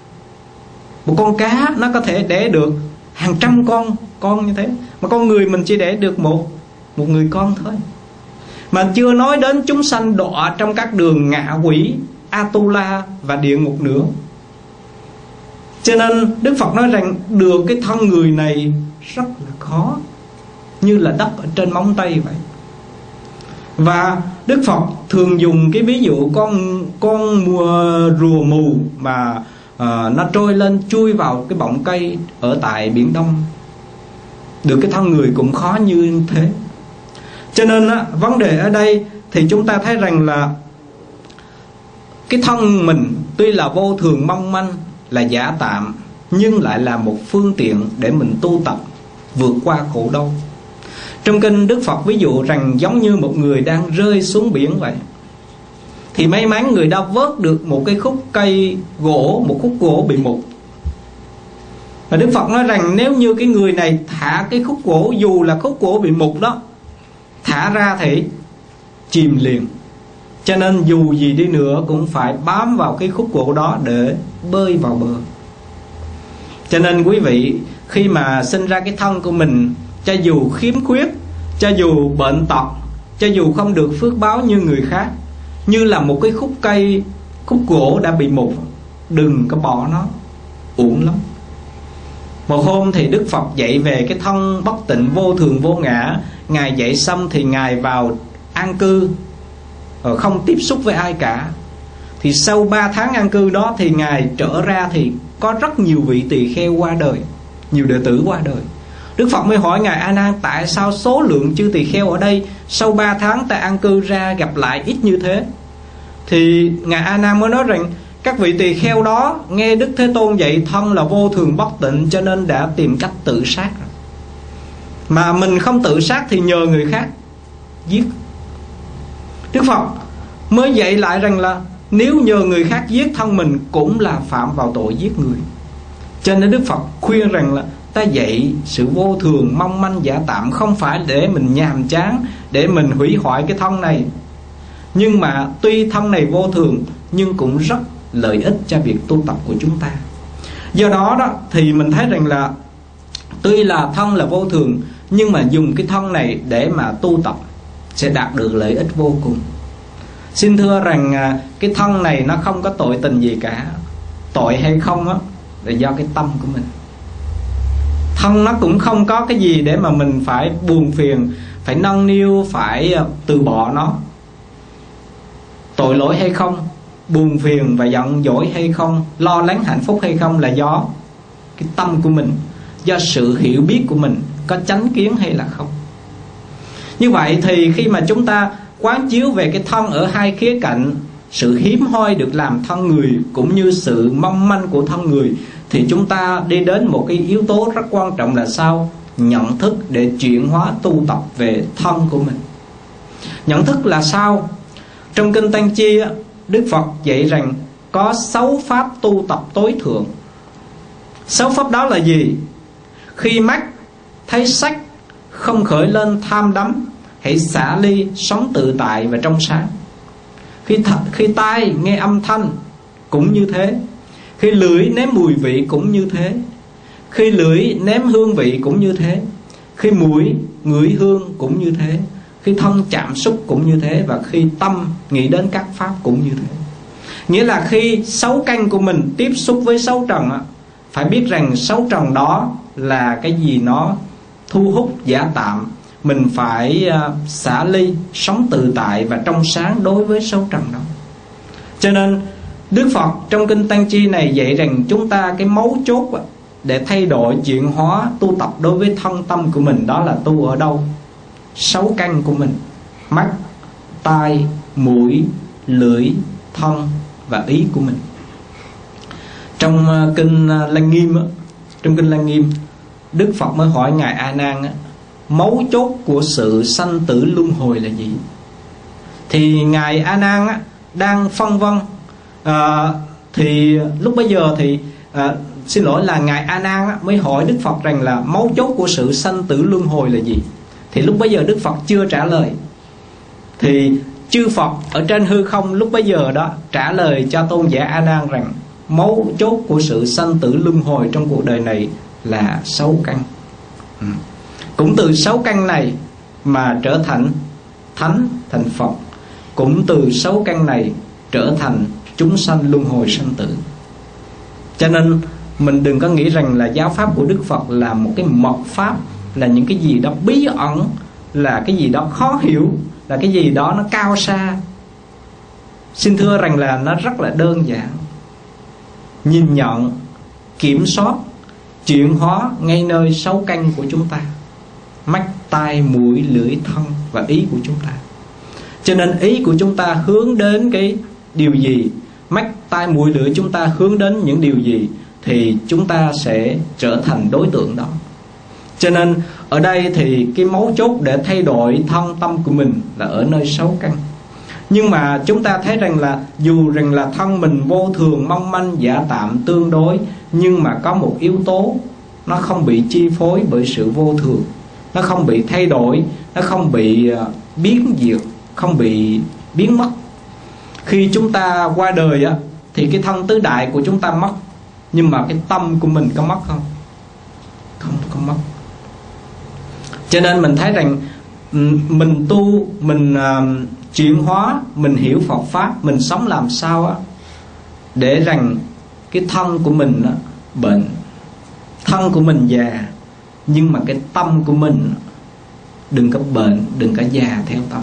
Một con cá nó có thể đẻ được hàng trăm con con như thế, mà con người mình chỉ đẻ được một một người con thôi. Mà chưa nói đến chúng sanh đọa trong các đường ngạ quỷ, Atula và địa ngục nữa. Cho nên Đức Phật nói rằng được cái thân người này rất là khó, như là đất ở trên móng tay vậy. Và Đức Phật thường dùng cái ví dụ con con mùa rùa mù mà à, nó trôi lên chui vào cái bọng cây ở tại Biển Đông. Được cái thân người cũng khó như thế. Cho nên á, vấn đề ở đây thì chúng ta thấy rằng là cái thân mình tuy là vô thường mong manh, là giả tạm, nhưng lại là một phương tiện để mình tu tập vượt qua khổ đau. Trong kinh Đức Phật ví dụ rằng giống như một người đang rơi xuống biển vậy. Thì may mắn người đã vớt được một cái khúc cây gỗ, một khúc gỗ bị mục. Và Đức Phật nói rằng nếu như cái người này thả cái khúc gỗ, dù là khúc gỗ bị mục đó, thả ra thì chìm liền. Cho nên dù gì đi nữa cũng phải bám vào cái khúc gỗ đó để bơi vào bờ. Cho nên quý vị, khi mà sinh ra cái thân của mình, cho dù khiếm khuyết, cho dù bệnh tật, cho dù không được phước báo như người khác, như là một cái khúc cây, khúc gỗ đã bị mục, đừng có bỏ nó, uổng lắm. Một hôm thì Đức Phật dạy về cái thân bất tịnh vô thường vô ngã. Ngài dạy xong thì Ngài vào an cư, không tiếp xúc với ai cả. Thì sau ba tháng an cư đó thì Ngài trở ra thì có rất nhiều vị tỳ kheo qua đời, nhiều đệ tử qua đời. Đức Phật mới hỏi Ngài: A Nan, tại sao số lượng chư tỳ kheo ở đây sau ba tháng ta an cư ra gặp lại ít như thế? Thì Ngài A Nan mới nói rằng các vị tỳ kheo đó nghe Đức Thế Tôn dạy thân là vô thường bất tịnh, cho nên đã tìm cách tự sát. Mà mình không tự sát thì nhờ người khác giết. Đức Phật mới dạy lại rằng là nếu nhờ người khác giết thân mình cũng là phạm vào tội giết người. Cho nên Đức Phật khuyên rằng là ta dạy sự vô thường mong manh giả tạm không phải để mình nhàm chán, để mình hủy hoại cái thân này. Nhưng mà tuy thân này vô thường nhưng cũng rất lợi ích cho việc tu tập của chúng ta. Do đó đó thì mình thấy rằng là tuy là thân là vô thường, nhưng mà dùng cái thân này để mà tu tập sẽ đạt được lợi ích vô cùng. Xin thưa rằng cái thân này nó không có tội tình gì cả. Tội hay không á là do cái tâm của mình. Thân nó cũng không có cái gì để mà mình phải buồn phiền, phải nâng niu, phải từ bỏ nó. Tội lỗi hay không, buồn phiền và giận dỗi hay không, lo lắng hạnh phúc hay không là do cái tâm của mình, do sự hiểu biết của mình có chánh kiến hay là không. Như vậy thì khi mà chúng ta quán chiếu về cái thân ở hai khía cạnh, sự hiếm hoi được làm thân người cũng như sự mong manh của thân người, thì chúng ta đi đến một cái yếu tố rất quan trọng là sao? Nhận thức để chuyển hóa tu tập về thân của mình. Nhận thức là sao? Trong Kinh Tăng Chi, Đức Phật dạy rằng có sáu pháp tu tập tối thượng. Sáu pháp đó là gì? Khi mắt thấy sắc không khởi lên tham đắm, hãy xả ly, sống tự tại và trong sáng. Khi, th- khi tai nghe âm thanh cũng như thế. Khi lưỡi nếm mùi vị cũng như thế. Khi lưỡi nếm hương vị cũng như thế. Khi mũi ngửi hương cũng như thế. Khi thân chạm xúc cũng như thế. Và khi tâm nghĩ đến các pháp cũng như thế. Nghĩa là khi sáu căn của mình tiếp xúc với sáu trần, phải biết rằng sáu trần đó là cái gì nó thu hút giả tạm. Mình phải xả ly, sống tự tại và trong sáng đối với sáu trần đó. Cho nên Đức Phật trong Kinh Tăng Chi này dạy rằng chúng ta cái mấu chốt để thay đổi, chuyển hóa, tu tập đối với thân tâm của mình, đó là tu ở đâu? Sáu căn của mình: mắt, tai, mũi, lưỡi, thân và ý của mình. Trong Kinh Lăng Nghiêm, trong Kinh Lăng Nghiêm, Đức Phật mới hỏi Ngài A Nan, mấu chốt của sự sanh tử luân hồi là gì? Thì Ngài A Nan đang phân vân. À, thì lúc bấy giờ thì à, xin lỗi là Ngài A Nan mới hỏi Đức Phật rằng là mấu chốt của sự sanh tử luân hồi là gì? Thì lúc bấy giờ Đức Phật chưa trả lời. Thì chư Phật ở trên hư không lúc bấy giờ đó trả lời cho tôn giả A Nan rằng mấu chốt của sự sanh tử luân hồi trong cuộc đời này là sáu căn. ừ. Cũng từ sáu căn này mà trở thành thánh, thành Phật. Cũng từ sáu căn này trở thành chúng sanh luân hồi sanh tử. Cho nên mình đừng có nghĩ rằng là giáo pháp của Đức Phật là một cái mật pháp, là những cái gì đó bí ẩn, là cái gì đó khó hiểu, là cái gì đó nó cao xa. Xin thưa rằng là nó rất là đơn giản. Nhìn nhận, kiểm soát, chuyển hóa ngay nơi sáu căn của chúng ta: mắt, tai, mũi, lưỡi, thân và ý của chúng ta. Cho nên ý của chúng ta hướng đến cái điều gì, mắt, tai, mũi, lưỡi chúng ta hướng đến những điều gì, thì chúng ta sẽ trở thành đối tượng đó. Cho nên ở đây thì cái mấu chốt để thay đổi thân tâm của mình là ở nơi sáu căn. Nhưng mà chúng ta thấy rằng là dù rằng là thân mình vô thường, mong manh, giả tạm, tương đối, nhưng mà có một yếu tố nó không bị chi phối bởi sự vô thường, nó không bị thay đổi, nó không bị biến diệt, không bị biến mất. Khi chúng ta qua đời á, thì cái thân tứ đại của chúng ta mất, nhưng mà cái tâm của mình có mất không? Không có mất. Cho nên mình thấy rằng mình tu, mình uh, chuyển hóa, mình hiểu Phật Pháp, mình sống làm sao á để rằng cái thân của mình á, bệnh, thân của mình già, nhưng mà cái tâm của mình đừng có bệnh, đừng có già theo tâm.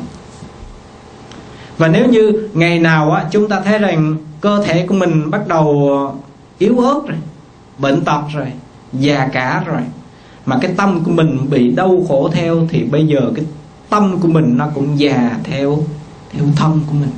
Và nếu như ngày nào á, chúng ta thấy rằng cơ thể của mình bắt đầu yếu ớt rồi, bệnh tật rồi, già cả rồi, mà cái tâm của mình bị đau khổ theo, thì bây giờ cái tâm của mình nó cũng già theo theo thân của mình.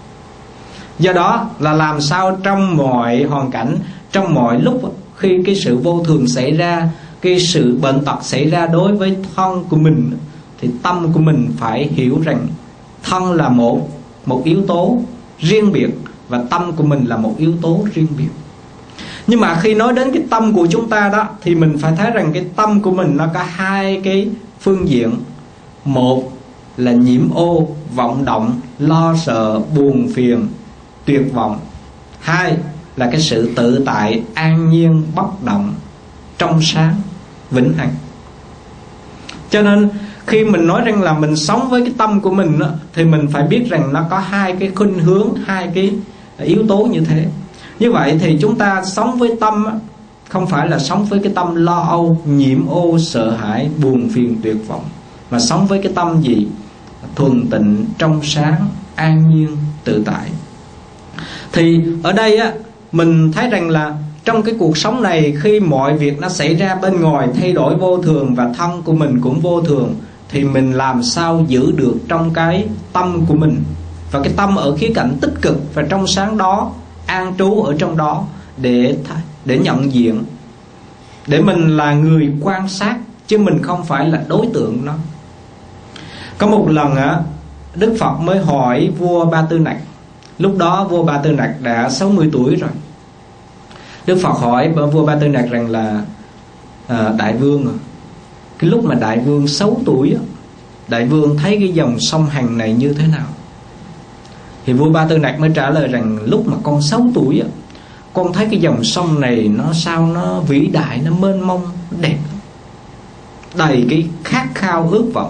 Do đó là làm sao trong mọi hoàn cảnh, trong mọi lúc khi cái sự vô thường xảy ra, cái sự bệnh tật xảy ra đối với thân của mình, thì tâm của mình phải hiểu rằng thân là một một yếu tố riêng biệt, và tâm của mình là một yếu tố riêng biệt. Nhưng mà khi nói đến cái tâm của chúng ta đó, thì mình phải thấy rằng cái tâm của mình nó có hai cái phương diện. Một là nhiễm ô, vọng động, lo sợ, buồn phiền, tuyệt vọng. Hai là cái sự tự tại, an nhiên, bất động, trong sáng, vĩnh hằng. Cho nên khi mình nói rằng là mình sống với cái tâm của mình đó, thì mình phải biết rằng nó có hai cái khuynh hướng, hai cái yếu tố như thế. Như vậy thì chúng ta sống với tâm đó, không phải là sống với cái tâm lo âu, nhiễm ô, sợ hãi, buồn phiền, tuyệt vọng, mà sống với cái tâm gì? Thuần tịnh, trong sáng, an nhiên, tự tại. Thì ở đây á, mình thấy rằng là trong cái cuộc sống này, khi mọi việc nó xảy ra bên ngoài thay đổi vô thường và thân của mình cũng vô thường, thì mình làm sao giữ được trong cái tâm của mình, và cái tâm ở khía cạnh tích cực và trong sáng đó, an trú ở trong đó để để nhận diện, để mình là người quan sát chứ mình không phải là đối tượng nó. Có một lần á, Đức Phật mới hỏi vua Ba Tư Nặc. Lúc đó vua Ba Tư Nặc đã sáu mươi tuổi rồi. Đức Phật hỏi vua Ba Tư Nặc rằng là à, Đại vương à, cái lúc mà Đại vương sáu tuổi á, Đại vương thấy cái dòng sông Hằng này như thế nào? Thì vua Ba Tư Nặc mới trả lời rằng lúc mà con sáu tuổi á, con thấy cái dòng sông này nó sao nó vĩ đại, nó mênh mông, nó đẹp, đầy cái khát khao ước vọng.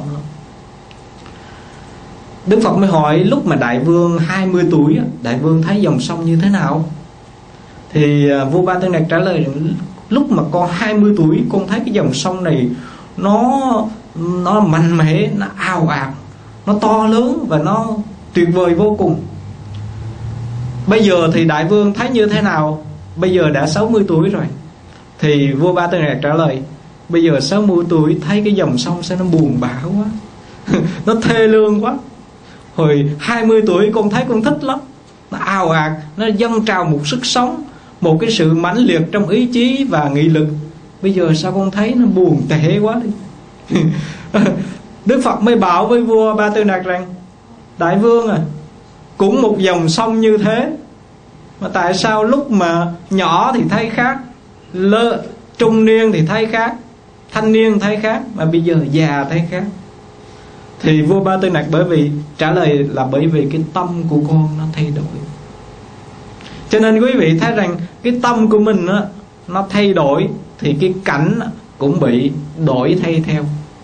Đức Phật mới hỏi lúc mà Đại vương hai mươi tuổi á, Đại vương thấy dòng sông như thế nào? Thì vua Ba Tư Nặc trả lời rằng lúc mà con hai mươi tuổi, con thấy cái dòng sông này nó nó mạnh mẽ, nó ào ạt, nó to lớn và nó tuyệt vời vô cùng. Bây giờ thì Đại vương thấy như thế nào? Bây giờ đã sáu mươi tuổi rồi. Thì vua Ba Tư Nặc trả lời bây giờ sáu mươi tuổi thấy cái dòng sông sao nó buồn bã quá nó thê lương quá. Hồi hai mươi tuổi con thấy con thích lắm, nó ào ạt, nó dâng trào một sức sống, một cái sự mãnh liệt trong ý chí và nghị lực. Bây giờ sao con thấy nó buồn tệ quá đi Đức Phật mới bảo với vua Ba Tư Nặc rằng Đại vương à, cũng một dòng sông như thế, mà tại sao lúc mà nhỏ thì thấy khác, lơ, trung niên thì thấy khác, thanh niên thấy khác, mà bây giờ già thấy khác? Thì vua Ba Tư Nặc bởi vì trả lời là bởi vì cái tâm của con nó thay đổi. Cho nên quý vị thấy rằng cái tâm của mình đó, nó thay đổi thì cái cảnh cũng bị đổi thay theo.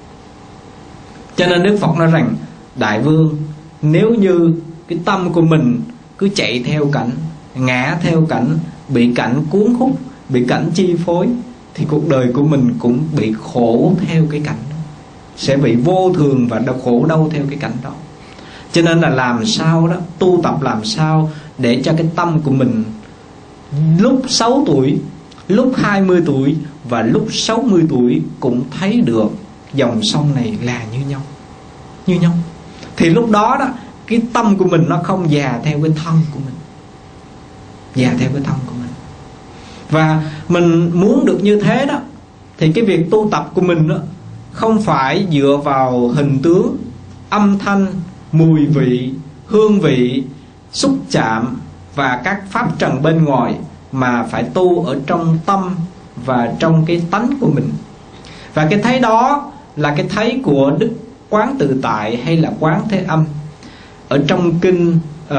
Cho nên Đức Phật nói rằng Đại vương, nếu như cái tâm của mình cứ chạy theo cảnh, ngã theo cảnh, bị cảnh cuốn hút, bị cảnh chi phối, thì cuộc đời của mình cũng bị khổ theo cái cảnh đó, sẽ bị vô thường và đau khổ đau theo cái cảnh đó. Cho nên là làm sao đó, tu tập làm sao để cho cái tâm của mình lúc sáu tuổi, lúc hai mươi tuổi và lúc sáu mươi tuổi cũng thấy được dòng sông này là như nhau, như nhau. Thì lúc đó đó, cái tâm của mình nó không già theo cái thân của mình, già theo cái thân của mình. Và mình muốn được như thế đó, thì cái việc tu tập của mình đó không phải dựa vào hình tướng, âm thanh, mùi vị, hương vị, xúc chạm và các pháp trần bên ngoài, mà phải tu ở trong tâm và trong cái tánh của mình. Và cái thấy đó là cái thấy của Đức Quán Tự Tại hay là Quán Thế Âm. Ở trong kinh uh,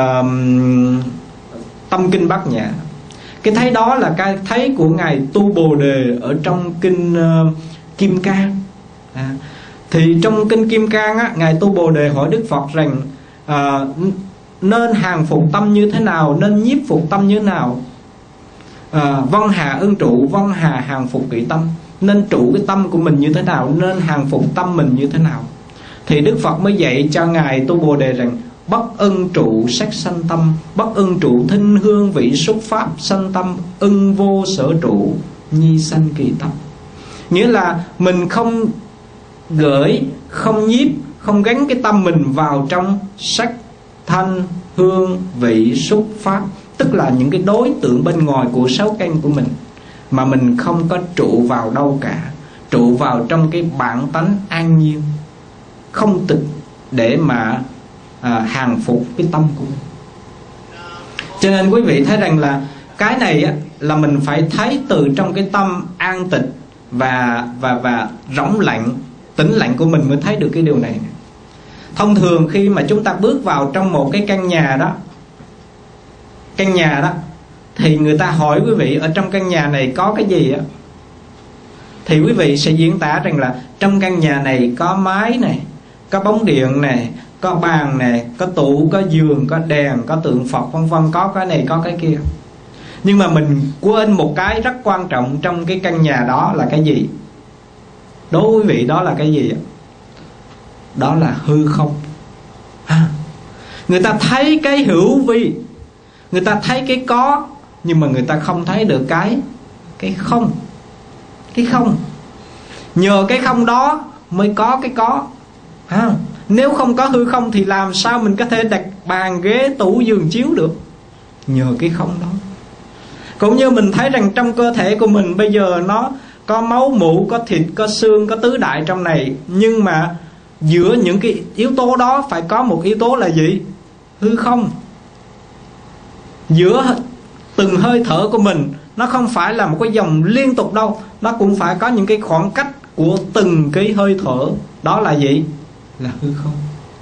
Tâm Kinh Bát Nhã, cái thấy đó là cái thấy của Ngài Tu Bồ Đề ở trong kinh uh, Kim Cang. à, Thì trong kinh Kim Cang á, Ngài Tu Bồ Đề hỏi Đức Phật rằng uh, nên hàng phục tâm như thế nào, nên nhiếp phục tâm như thế nào. à, Vân hà ưng trụ, vân hà hàng phục kỵ tâm. Nên trụ cái tâm của mình như thế nào, nên hàng phục tâm mình như thế nào. Thì Đức Phật mới dạy cho Ngài Tu Bồ Đề rằng bất ưng trụ sắc sanh tâm, bất ưng trụ thinh hương vị xúc pháp sanh tâm, ưng vô sở trụ nhi sanh kỳ tâm. Nghĩa là mình không gửi, không nhiếp, không gắn cái tâm mình vào trong sắc, thanh, hương, vị, xúc, pháp, tức là những cái đối tượng bên ngoài của sáu căn của mình, mà mình không có trụ vào đâu cả, trụ vào trong cái bản tánh an nhiên, không tịch, để mà à, hàng phục cái tâm của mình. Cho nên quý vị thấy rằng là cái này á, là mình phải thấy từ trong cái tâm an tịnh và và và rỗng lặng, tĩnh lặng của mình mới thấy được cái điều này. Thông thường khi mà chúng ta bước vào trong một cái căn nhà đó, căn nhà đó, thì người ta hỏi quý vị ở trong căn nhà này có cái gì á, thì quý vị sẽ diễn tả rằng là trong căn nhà này có máy này, có bóng điện này, có bàn này, có tủ, có giường, có đèn, có tượng Phật, vân vân, có cái này, có cái kia. Nhưng mà mình quên một cái rất quan trọng trong cái căn nhà đó là cái gì? Đố quý vị đó là cái gì ạ? Đó là hư không. à, Người ta thấy cái hữu vi, người ta thấy cái có, nhưng mà người ta không thấy được cái Cái không. Cái không. Nhờ cái không đó mới có cái có. à, Nếu không có hư không thì làm sao mình có thể đặt bàn ghế tủ giường chiếu được? Nhờ cái không đó. Cũng như mình thấy rằng trong cơ thể của mình bây giờ nó có máu mủ, có thịt, có xương, có tứ đại trong này. Nhưng mà giữa những cái yếu tố đó phải có một yếu tố là gì? Hư không. Giữa từng hơi thở của mình, nó không phải là một cái dòng liên tục đâu, nó cũng phải có những cái khoảng cách của từng cái hơi thở. Đó là gì? Là hư không.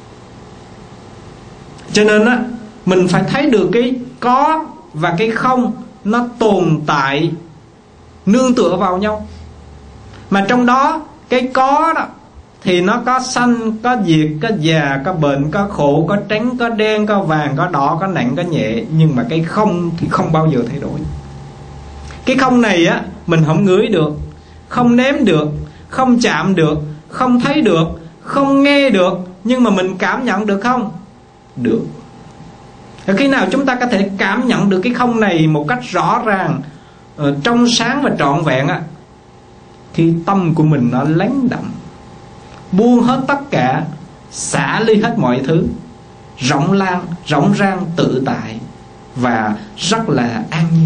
Cho nên á, mình phải thấy được cái có và cái không nó tồn tại nương tựa vào nhau. Mà trong đó cái có đó thì nó có sanh, có diệt, có già, có bệnh, có khổ, có trắng, có đen, có vàng, có đỏ, có nặng, có nhẹ. Nhưng mà cái không thì không bao giờ thay đổi. Cái không này á, mình không ngửi được, không nếm được, không chạm được, không thấy được, không nghe được, nhưng mà mình cảm nhận được không? Được. Và khi nào chúng ta có thể cảm nhận được cái không này một cách rõ ràng, trong sáng và trọn vẹn á, khi tâm của mình nó lắng đọng, buông hết tất cả, xả ly hết mọi thứ, rộng lan, rộng rang, tự tại và rất là an nhiên.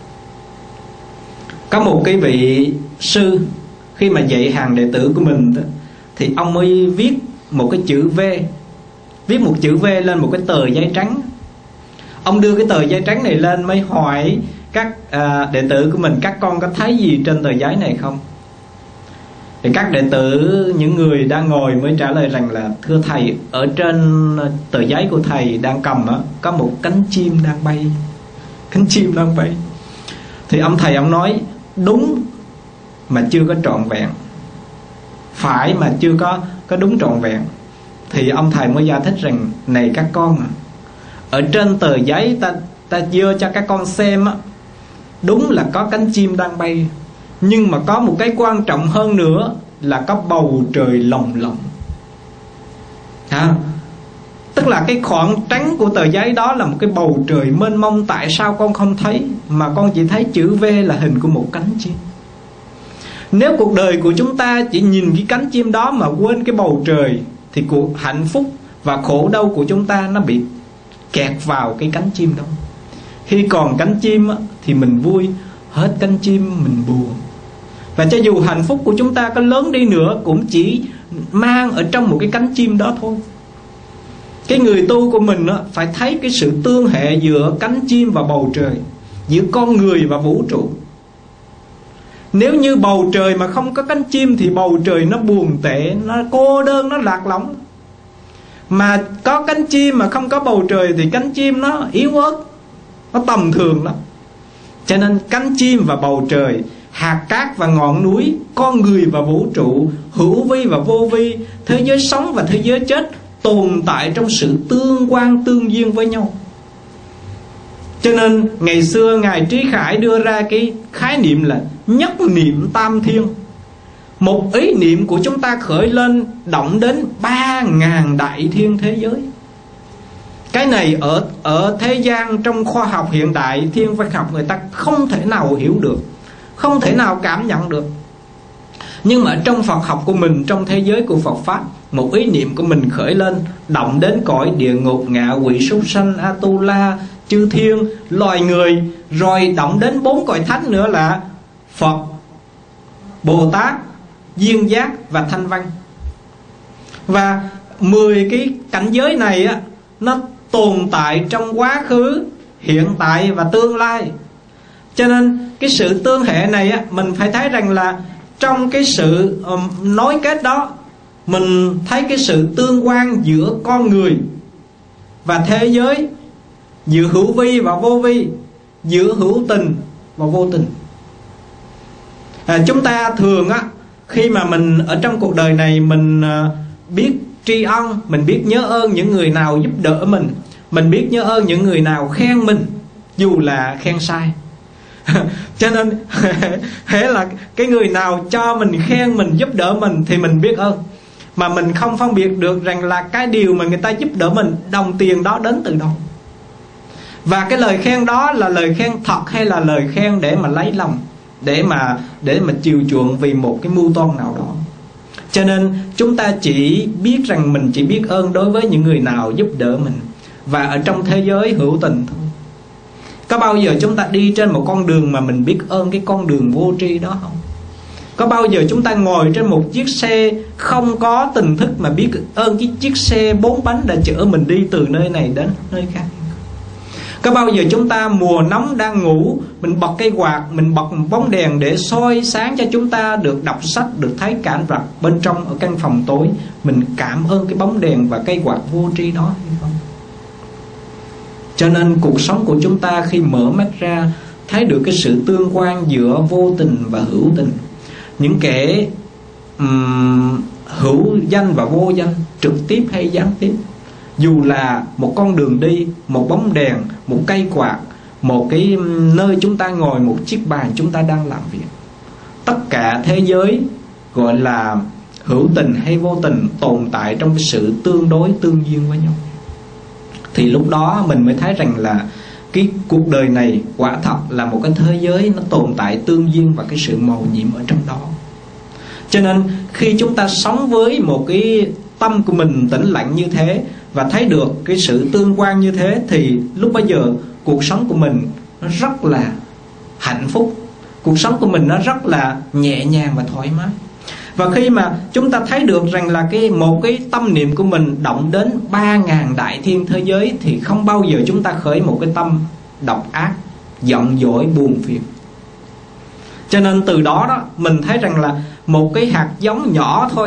Có một cái vị sư khi mà dạy hàng đệ tử của mình đó, thì ông mới viết một cái chữ V, viết một chữ V lên một cái tờ giấy trắng. Ông đưa cái tờ giấy trắng này lên mới hỏi các à, đệ tử của mình: các con có thấy gì trên tờ giấy này không? Thì các đệ tử, những người đang ngồi mới trả lời rằng là: thưa thầy, ở trên tờ giấy của thầy đang cầm á, có một cánh chim đang bay. Cánh chim đang bay. Thì ông thầy ông nói: đúng mà chưa có trọn vẹn, phải mà chưa có, có đúng trọn vẹn. Thì ông thầy mới giải thích rằng: này các con à, ở trên tờ giấy ta, ta dơ cho các con xem á, đúng là có cánh chim đang bay, nhưng mà có một cái quan trọng hơn nữa là có bầu trời lồng lộng. à, Tức là cái khoảng trắng của tờ giấy đó là một cái bầu trời mênh mông. Tại sao con không thấy, mà con chỉ thấy chữ V là hình của một cánh chim? Nếu cuộc đời của chúng ta chỉ nhìn cái cánh chim đó mà quên cái bầu trời, thì cuộc hạnh phúc và khổ đau của chúng ta nó bị kẹt vào cái cánh chim đó. Khi còn cánh chim thì mình vui, hết cánh chim mình buồn. Và cho dù hạnh phúc của chúng ta có lớn đi nữa, cũng chỉ mang ở trong một cái cánh chim đó thôi. Cái người tu của mình phải thấy cái sự tương hệ giữa cánh chim và bầu trời, giữa con người và vũ trụ. Nếu như bầu trời mà không có cánh chim thì bầu trời nó buồn tệ, nó cô đơn, nó lạc lõng. Mà có cánh chim mà không có bầu trời thì cánh chim nó yếu ớt, nó tầm thường lắm. Cho nên cánh chim và bầu trời, hạt cát và ngọn núi, con người và vũ trụ, hữu vi và vô vi, thế giới sống và thế giới chết tồn tại trong sự tương quan tương duyên với nhau. Cho nên ngày xưa Ngài Trí Khải đưa ra cái khái niệm là nhất niệm tam thiên. Một ý niệm của chúng ta khởi lên động đến ba ngàn đại thiên thế giới. Cái này ở, ở thế gian, trong khoa học hiện đại, thiên văn học, người ta không thể nào hiểu được, không thể nào cảm nhận được. Nhưng mà trong Phật học của mình, trong thế giới của Phật Pháp, một ý niệm của mình khởi lên động đến cõi địa ngục, ngạ quỷ, súc sanh, Atula, chư thiên, loài người, rồi động đến bốn cõi thánh nữa là Phật, Bồ Tát, Duyên Giác và Thanh Văn. Và mười cái cảnh giới này á, nó tồn tại trong quá khứ, hiện tại và tương lai. Cho nên cái sự tương hệ này á, mình phải thấy rằng là trong cái sự um, nối kết đó, mình thấy cái sự tương quan giữa con người và thế giới, giữa hữu vi và vô vi, giữa hữu tình và vô tình. à, Chúng ta thường á, khi mà mình ở trong cuộc đời này, mình uh, biết tri ân, mình biết nhớ ơn những người nào giúp đỡ mình, mình biết nhớ ơn những người nào khen mình, dù là khen sai. Cho nên thế là cái người nào cho mình khen mình, giúp đỡ mình thì mình biết ơn. Mà mình không phân biệt được rằng là cái điều mà người ta giúp đỡ mình, đồng tiền đó đến từ đâu, và cái lời khen đó là lời khen thật hay là lời khen để mà lấy lòng, để mà để mà chiều chuộng vì một cái mưu toan nào đó. Cho nên chúng ta chỉ biết rằng mình chỉ biết ơn đối với những người nào giúp đỡ mình, và ở trong thế giới hữu tình thôi. Có bao giờ chúng ta đi trên một con đường mà mình biết ơn cái con đường vô tri đó không? Có bao giờ chúng ta ngồi trên một chiếc xe không có tình thức mà biết ơn cái chiếc xe bốn bánh đã chở mình đi từ nơi này đến nơi khác? Có bao giờ chúng ta mùa nóng đang ngủ, mình bật cây quạt, mình bật một bóng đèn để soi sáng cho chúng ta được đọc sách, được thấy cảnh vật bên trong ở căn phòng tối, mình cảm ơn cái bóng đèn và cây quạt vô tri đó hay không? Cho nên cuộc sống của chúng ta khi mở mắt ra, thấy được cái sự tương quan giữa vô tình và hữu tình. Những kẻ um, hữu danh và vô danh, trực tiếp hay gián tiếp, dù là một con đường đi, một bóng đèn, một cây quạt, một cái nơi chúng ta ngồi, một chiếc bàn chúng ta đang làm việc, tất cả thế giới gọi là hữu tình hay vô tình tồn tại trong cái sự tương đối tương duyên với nhau. Thì lúc đó mình mới thấy rằng là cái cuộc đời này quả thật là một cái thế giới nó tồn tại tương duyên và cái sự màu nhiệm ở trong đó. Cho nên khi chúng ta sống với một cái tâm của mình tĩnh lặng như thế và thấy được cái sự tương quan như thế, thì lúc bấy giờ cuộc sống của mình nó rất là hạnh phúc, cuộc sống của mình nó rất là nhẹ nhàng và thoải mái. Và khi mà chúng ta thấy được rằng là cái một cái tâm niệm của mình động đến ba ngàn đại thiên thế giới, thì không bao giờ chúng ta khởi một cái tâm độc ác, giận dỗi, buồn phiền. Cho nên từ đó đó mình thấy rằng là một cái hạt giống nhỏ thôi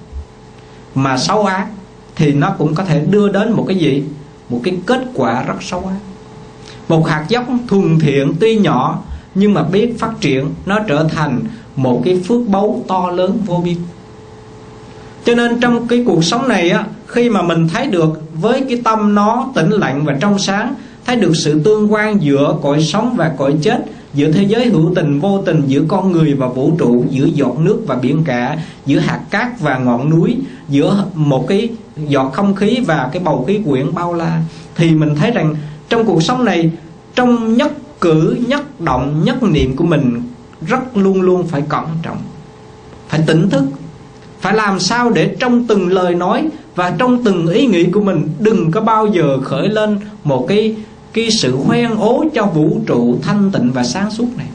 mà xấu ác thì nó cũng có thể đưa đến một cái gì? Một cái kết quả rất xấu ác. Một hạt giống thuần thiện tuy nhỏ nhưng mà biết phát triển, nó trở thành một cái phước báu to lớn vô biên. Cho nên trong cái cuộc sống này á, khi mà mình thấy được với cái tâm nó tĩnh lặng và trong sáng, thấy được sự tương quan giữa cõi sống và cõi chết, giữa thế giới hữu tình vô tình, giữa con người và vũ trụ, giữa giọt nước và biển cả, giữa hạt cát và ngọn núi, giữa một cái giọt không khí và cái bầu khí quyển bao la, thì mình thấy rằng trong cuộc sống này, trong nhất cử, nhất động, nhất niệm của mình rất luôn luôn phải cẩn trọng, phải tỉnh thức, phải làm sao để trong từng lời nói và trong từng ý nghĩ của mình đừng có bao giờ khởi lên một cái cái sự hoen ố cho vũ trụ thanh tịnh và sáng suốt này.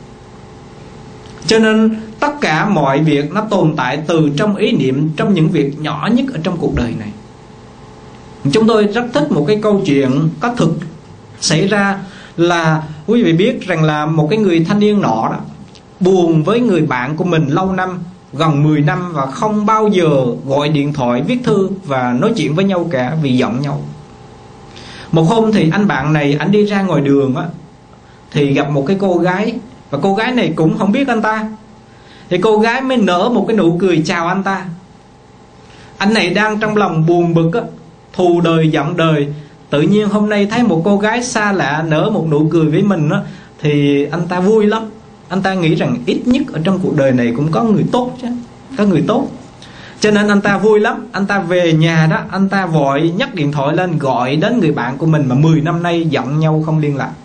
Cho nên tất cả mọi việc nó tồn tại từ trong ý niệm, trong những việc nhỏ nhất ở trong cuộc đời này. Chúng tôi rất thích một cái câu chuyện có thực xảy ra, là quý vị biết rằng là một cái người thanh niên nọ đó buồn với người bạn của mình lâu năm, gần mười năm, và không bao giờ gọi điện thoại, viết thư và nói chuyện với nhau cả vì giận nhau. Một hôm thì anh bạn này anh đi ra ngoài đường á, thì gặp một cái cô gái, và cô gái này cũng không biết anh ta. Thì cô gái mới nở một cái nụ cười chào anh ta. Anh này đang trong lòng buồn bực á, thù đời giận đời, tự nhiên hôm nay thấy một cô gái xa lạ nở một nụ cười với mình á, thì anh ta vui lắm. Anh ta nghĩ rằng ít nhất ở trong cuộc đời này cũng có người tốt chứ, có người tốt. Cho nên anh ta vui lắm. Anh ta về nhà đó, anh ta vội nhấc điện thoại lên gọi đến người bạn của mình mà mười năm nay giận nhau không liên lạc.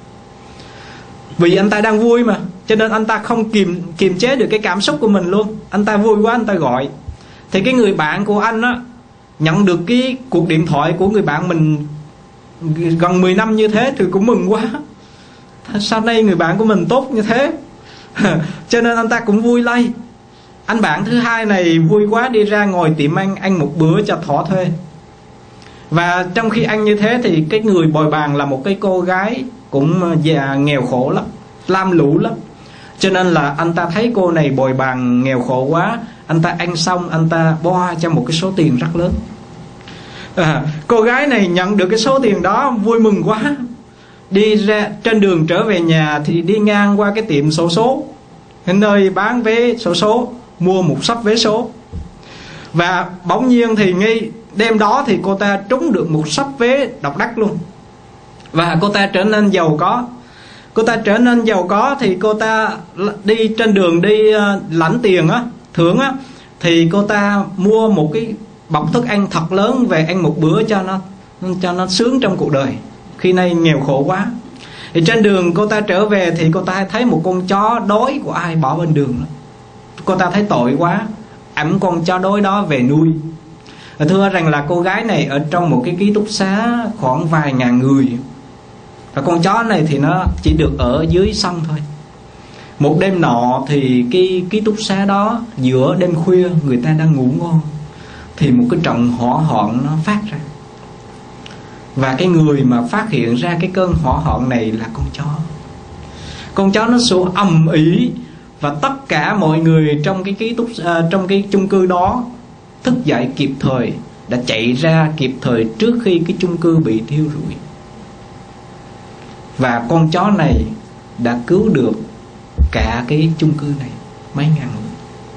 Vì anh ta đang vui mà, cho nên anh ta không kiềm, kiềm chế được cái cảm xúc của mình luôn. Anh ta vui quá anh ta gọi. Thì cái người bạn của anh á, nhận được cái cuộc điện thoại của người bạn mình gần mười năm như thế thì cũng mừng quá. Sao nay người bạn của mình tốt như thế? Cho nên anh ta cũng vui lây. Anh bạn thứ hai này vui quá đi ra ngồi tiệm ăn, ăn một bữa cho thỏa thuê. Và trong khi ăn như thế thì cái người bồi bàn là một cái cô gái cũng già nghèo khổ lắm, lam lũ lắm. Cho nên là anh ta thấy cô này bồi bàn nghèo khổ quá, anh ta ăn xong anh ta bo cho một cái số tiền rất lớn. à, Cô gái này nhận được cái số tiền đó vui mừng quá. Đi ra trên đường trở về nhà thì đi ngang qua cái tiệm xổ số, cái nơi bán vé xổ số, mua một sấp vé số. Và bỗng nhiên thì ngay đêm đó thì cô ta trúng được một sấp vé độc đắc luôn. Và cô ta trở nên giàu có. Cô ta trở nên giàu có thì cô ta đi trên đường đi lãnh tiền á, thưởng á, thì cô ta mua một cái bọc thức ăn thật lớn về ăn một bữa cho nó cho nó sướng trong cuộc đời. Khi nay nghèo khổ quá. Thì trên đường cô ta trở về thì cô ta thấy một con chó đói của ai bỏ bên đường. Cô ta thấy tội quá, ẵm con chó đói đó về nuôi. Thưa rằng là cô gái này ở trong một cái ký túc xá khoảng vài ngàn người, và con chó này thì nó chỉ được ở dưới sân thôi. Một đêm nọ thì cái ký túc xá đó, giữa đêm khuya người ta đang ngủ ngon, thì một cái trận hỏa hoạn nó phát ra. Và cái người mà phát hiện ra cái cơn hỏa hoạn này là con chó. Con chó nó sủa ầm ĩ, và tất cả mọi người trong cái ký túc à, trong cái chung cư đó thức dậy kịp thời, đã chạy ra kịp thời trước khi cái chung cư bị thiêu rụi. Và con chó này đã cứu được cả cái chung cư này, mấy ngàn người.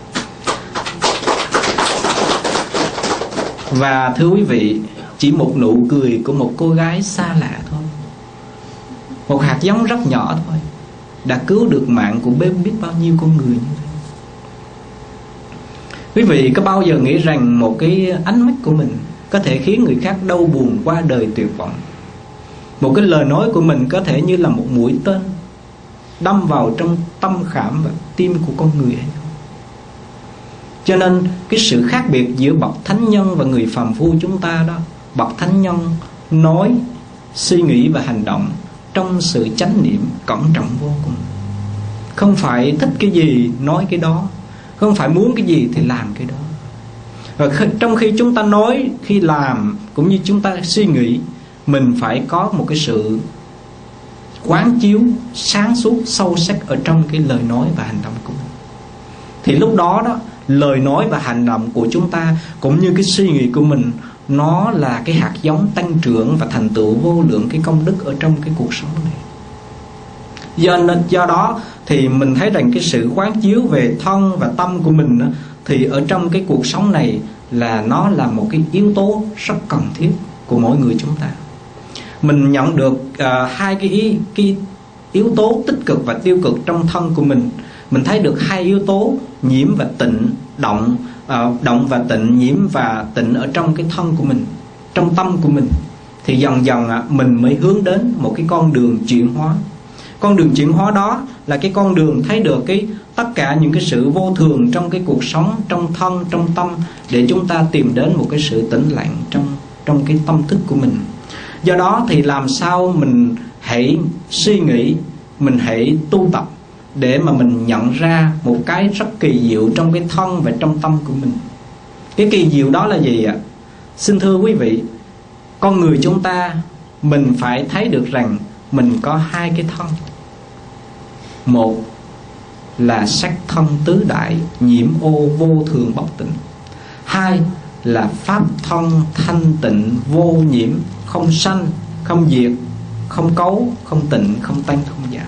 Và thưa quý vị, chỉ một nụ cười của một cô gái xa lạ thôi, một hạt giống rất nhỏ thôi, đã cứu được mạng của biết bao nhiêu con người như thế. Quý vị có bao giờ nghĩ rằng một cái ánh mắt của mình có thể khiến người khác đau buồn qua đời tuyệt vọng? Một cái lời nói của mình có thể như là một mũi tên đâm vào trong tâm khảm và tim của con người hay không? Cho nên cái sự khác biệt giữa bậc thánh nhân và người phàm phu chúng ta đó, bậc thánh nhân nói, suy nghĩ và hành động trong sự chánh niệm cẩn trọng vô cùng. Không phải thích cái gì nói cái đó, không phải muốn cái gì thì làm cái đó. Và trong khi chúng ta nói, khi làm, cũng như chúng ta suy nghĩ, mình phải có một cái sự quán chiếu sáng suốt sâu sắc ở trong cái lời nói và hành động của mình. Thì lúc đó đó, lời nói và hành động của chúng ta cũng như cái suy nghĩ của mình, nó là cái hạt giống tăng trưởng và thành tựu vô lượng cái công đức ở trong cái cuộc sống này. Do nên do đó thì mình thấy rằng cái sự quán chiếu về thân và tâm của mình đó, thì ở trong cái cuộc sống này là nó là một cái yếu tố rất cần thiết của mỗi người chúng ta. Mình nhận được uh, hai cái, ý, cái yếu tố tích cực và tiêu cực trong thân của mình. Mình thấy được hai yếu tố nhiễm và tịnh, động uh, động và tịnh, nhiễm và tịnh ở trong cái thân của mình, trong tâm của mình. Thì dần dần uh, mình mới hướng đến một cái con đường chuyển hóa. Con đường chuyển hóa đó là cái con đường thấy được cái tất cả những cái sự vô thường trong cái cuộc sống, trong thân, trong tâm, để chúng ta tìm đến một cái sự tĩnh lặng trong trong cái tâm thức của mình. Do đó thì làm sao mình hãy suy nghĩ, mình hãy tu tập để mà mình nhận ra một cái rất kỳ diệu trong cái thân và trong tâm của mình. Cái kỳ diệu đó là gì ạ? Xin thưa quý vị, con người chúng ta, mình phải thấy được rằng mình có hai cái thân. Một là sắc thân tứ đại, nhiễm ô vô thường bất tịnh. Hai là pháp thân thanh tịnh vô nhiễm, không sanh, không diệt, không cấu, không tịnh, không tăng, không giảm.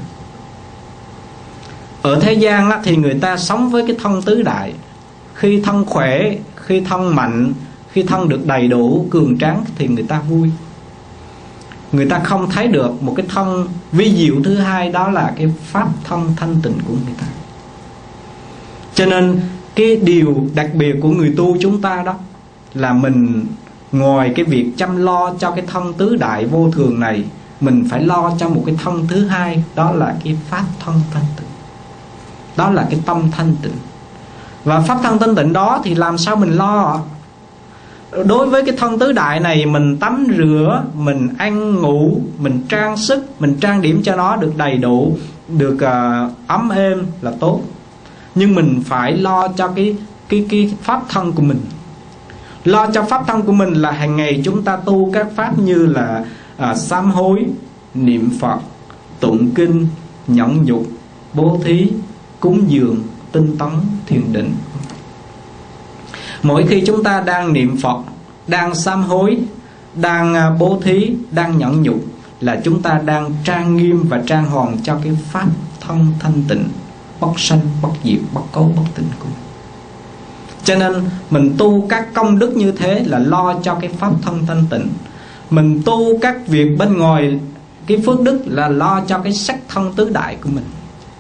Ở thế gian á, thì người ta sống với cái thân tứ đại. Khi thân khỏe, khi thân mạnh, khi thân được đầy đủ, cường tráng thì người ta vui. Người ta không thấy được một cái thân vi diệu thứ hai, đó là cái pháp thân thanh tịnh của người ta. Cho nên cái điều đặc biệt của người tu chúng ta đó là mình ngoài cái việc chăm lo cho cái thân tứ đại vô thường này, mình phải lo cho một cái thân thứ hai, đó là cái pháp thân thanh tịnh, đó là cái tâm thanh tịnh. Và pháp thân thanh tịnh đó thì làm sao mình lo? Đối với cái thân tứ đại này, mình tắm rửa, mình ăn ngủ, mình trang sức, mình trang điểm cho nó được đầy đủ, được uh, ấm êm là tốt. Nhưng mình phải lo cho cái, cái, cái pháp thân của mình. Lo cho pháp thân của mình là hàng ngày chúng ta tu các pháp như là uh, sám hối, niệm Phật, tụng kinh, nhẫn nhục, bố thí, cúng dường, tinh tấn, thiền định. Mỗi khi chúng ta đang niệm Phật, đang sám hối, đang bố thí, đang nhẫn nhục, là chúng ta đang trang nghiêm và trang hoàng cho cái pháp thân thanh tịnh, bất sanh, bất diệt, bất cấu, bất tịnh của mình. Cho nên mình tu các công đức như thế là lo cho cái pháp thân thanh tịnh. Mình tu các việc bên ngoài cái phước đức là lo cho cái sắc thân tứ đại của mình.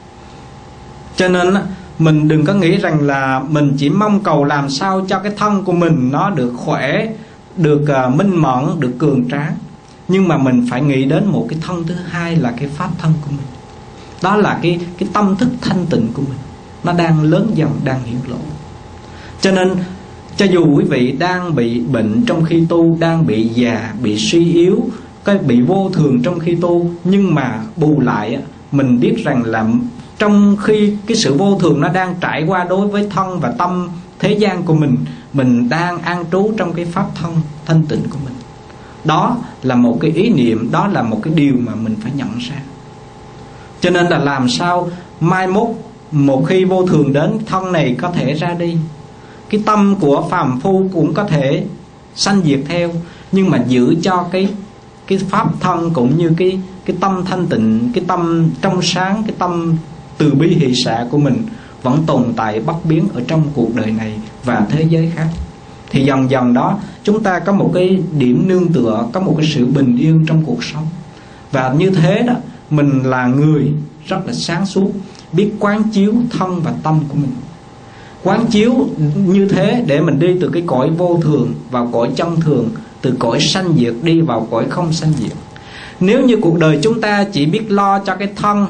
Cho nên mình đừng có nghĩ rằng là mình chỉ mong cầu làm sao cho cái thân của mình nó được khỏe, được uh, minh mẫn, được cường tráng. Nhưng mà mình phải nghĩ đến một cái thân thứ hai là cái pháp thân của mình. Đó là cái, cái tâm thức thanh tịnh của mình, nó đang lớn dần, đang hiển lộ. Cho nên cho dù quý vị đang bị bệnh trong khi tu, đang bị già, bị suy yếu, cái bị vô thường trong khi tu, nhưng mà bù lại mình biết rằng là trong khi cái sự vô thường nó đang trải qua đối với thân và tâm thế gian của mình, mình đang an trú trong cái pháp thân thanh tịnh của mình. Đó là một cái ý niệm, đó là một cái điều mà mình phải nhận ra. Cho nên là làm sao mai mốt một khi vô thường đến, thân này có thể ra đi, cái tâm của phàm phu cũng có thể sanh diệt theo, nhưng mà giữ cho cái cái pháp thân cũng như cái cái tâm thanh tịnh, cái tâm trong sáng, cái tâm từ bi hỷ xả của mình vẫn tồn tại bất biến ở trong cuộc đời này và thế giới khác. Thì dần dần đó chúng ta có một cái điểm nương tựa, có một cái sự bình yên trong cuộc sống. Và như thế đó, mình là người rất là sáng suốt, biết quán chiếu thân và tâm của mình. Quán chiếu như thế để mình đi từ cái cõi vô thường vào cõi chân thường, từ cõi sanh diệt đi vào cõi không sanh diệt. Nếu như cuộc đời chúng ta chỉ biết lo cho cái thân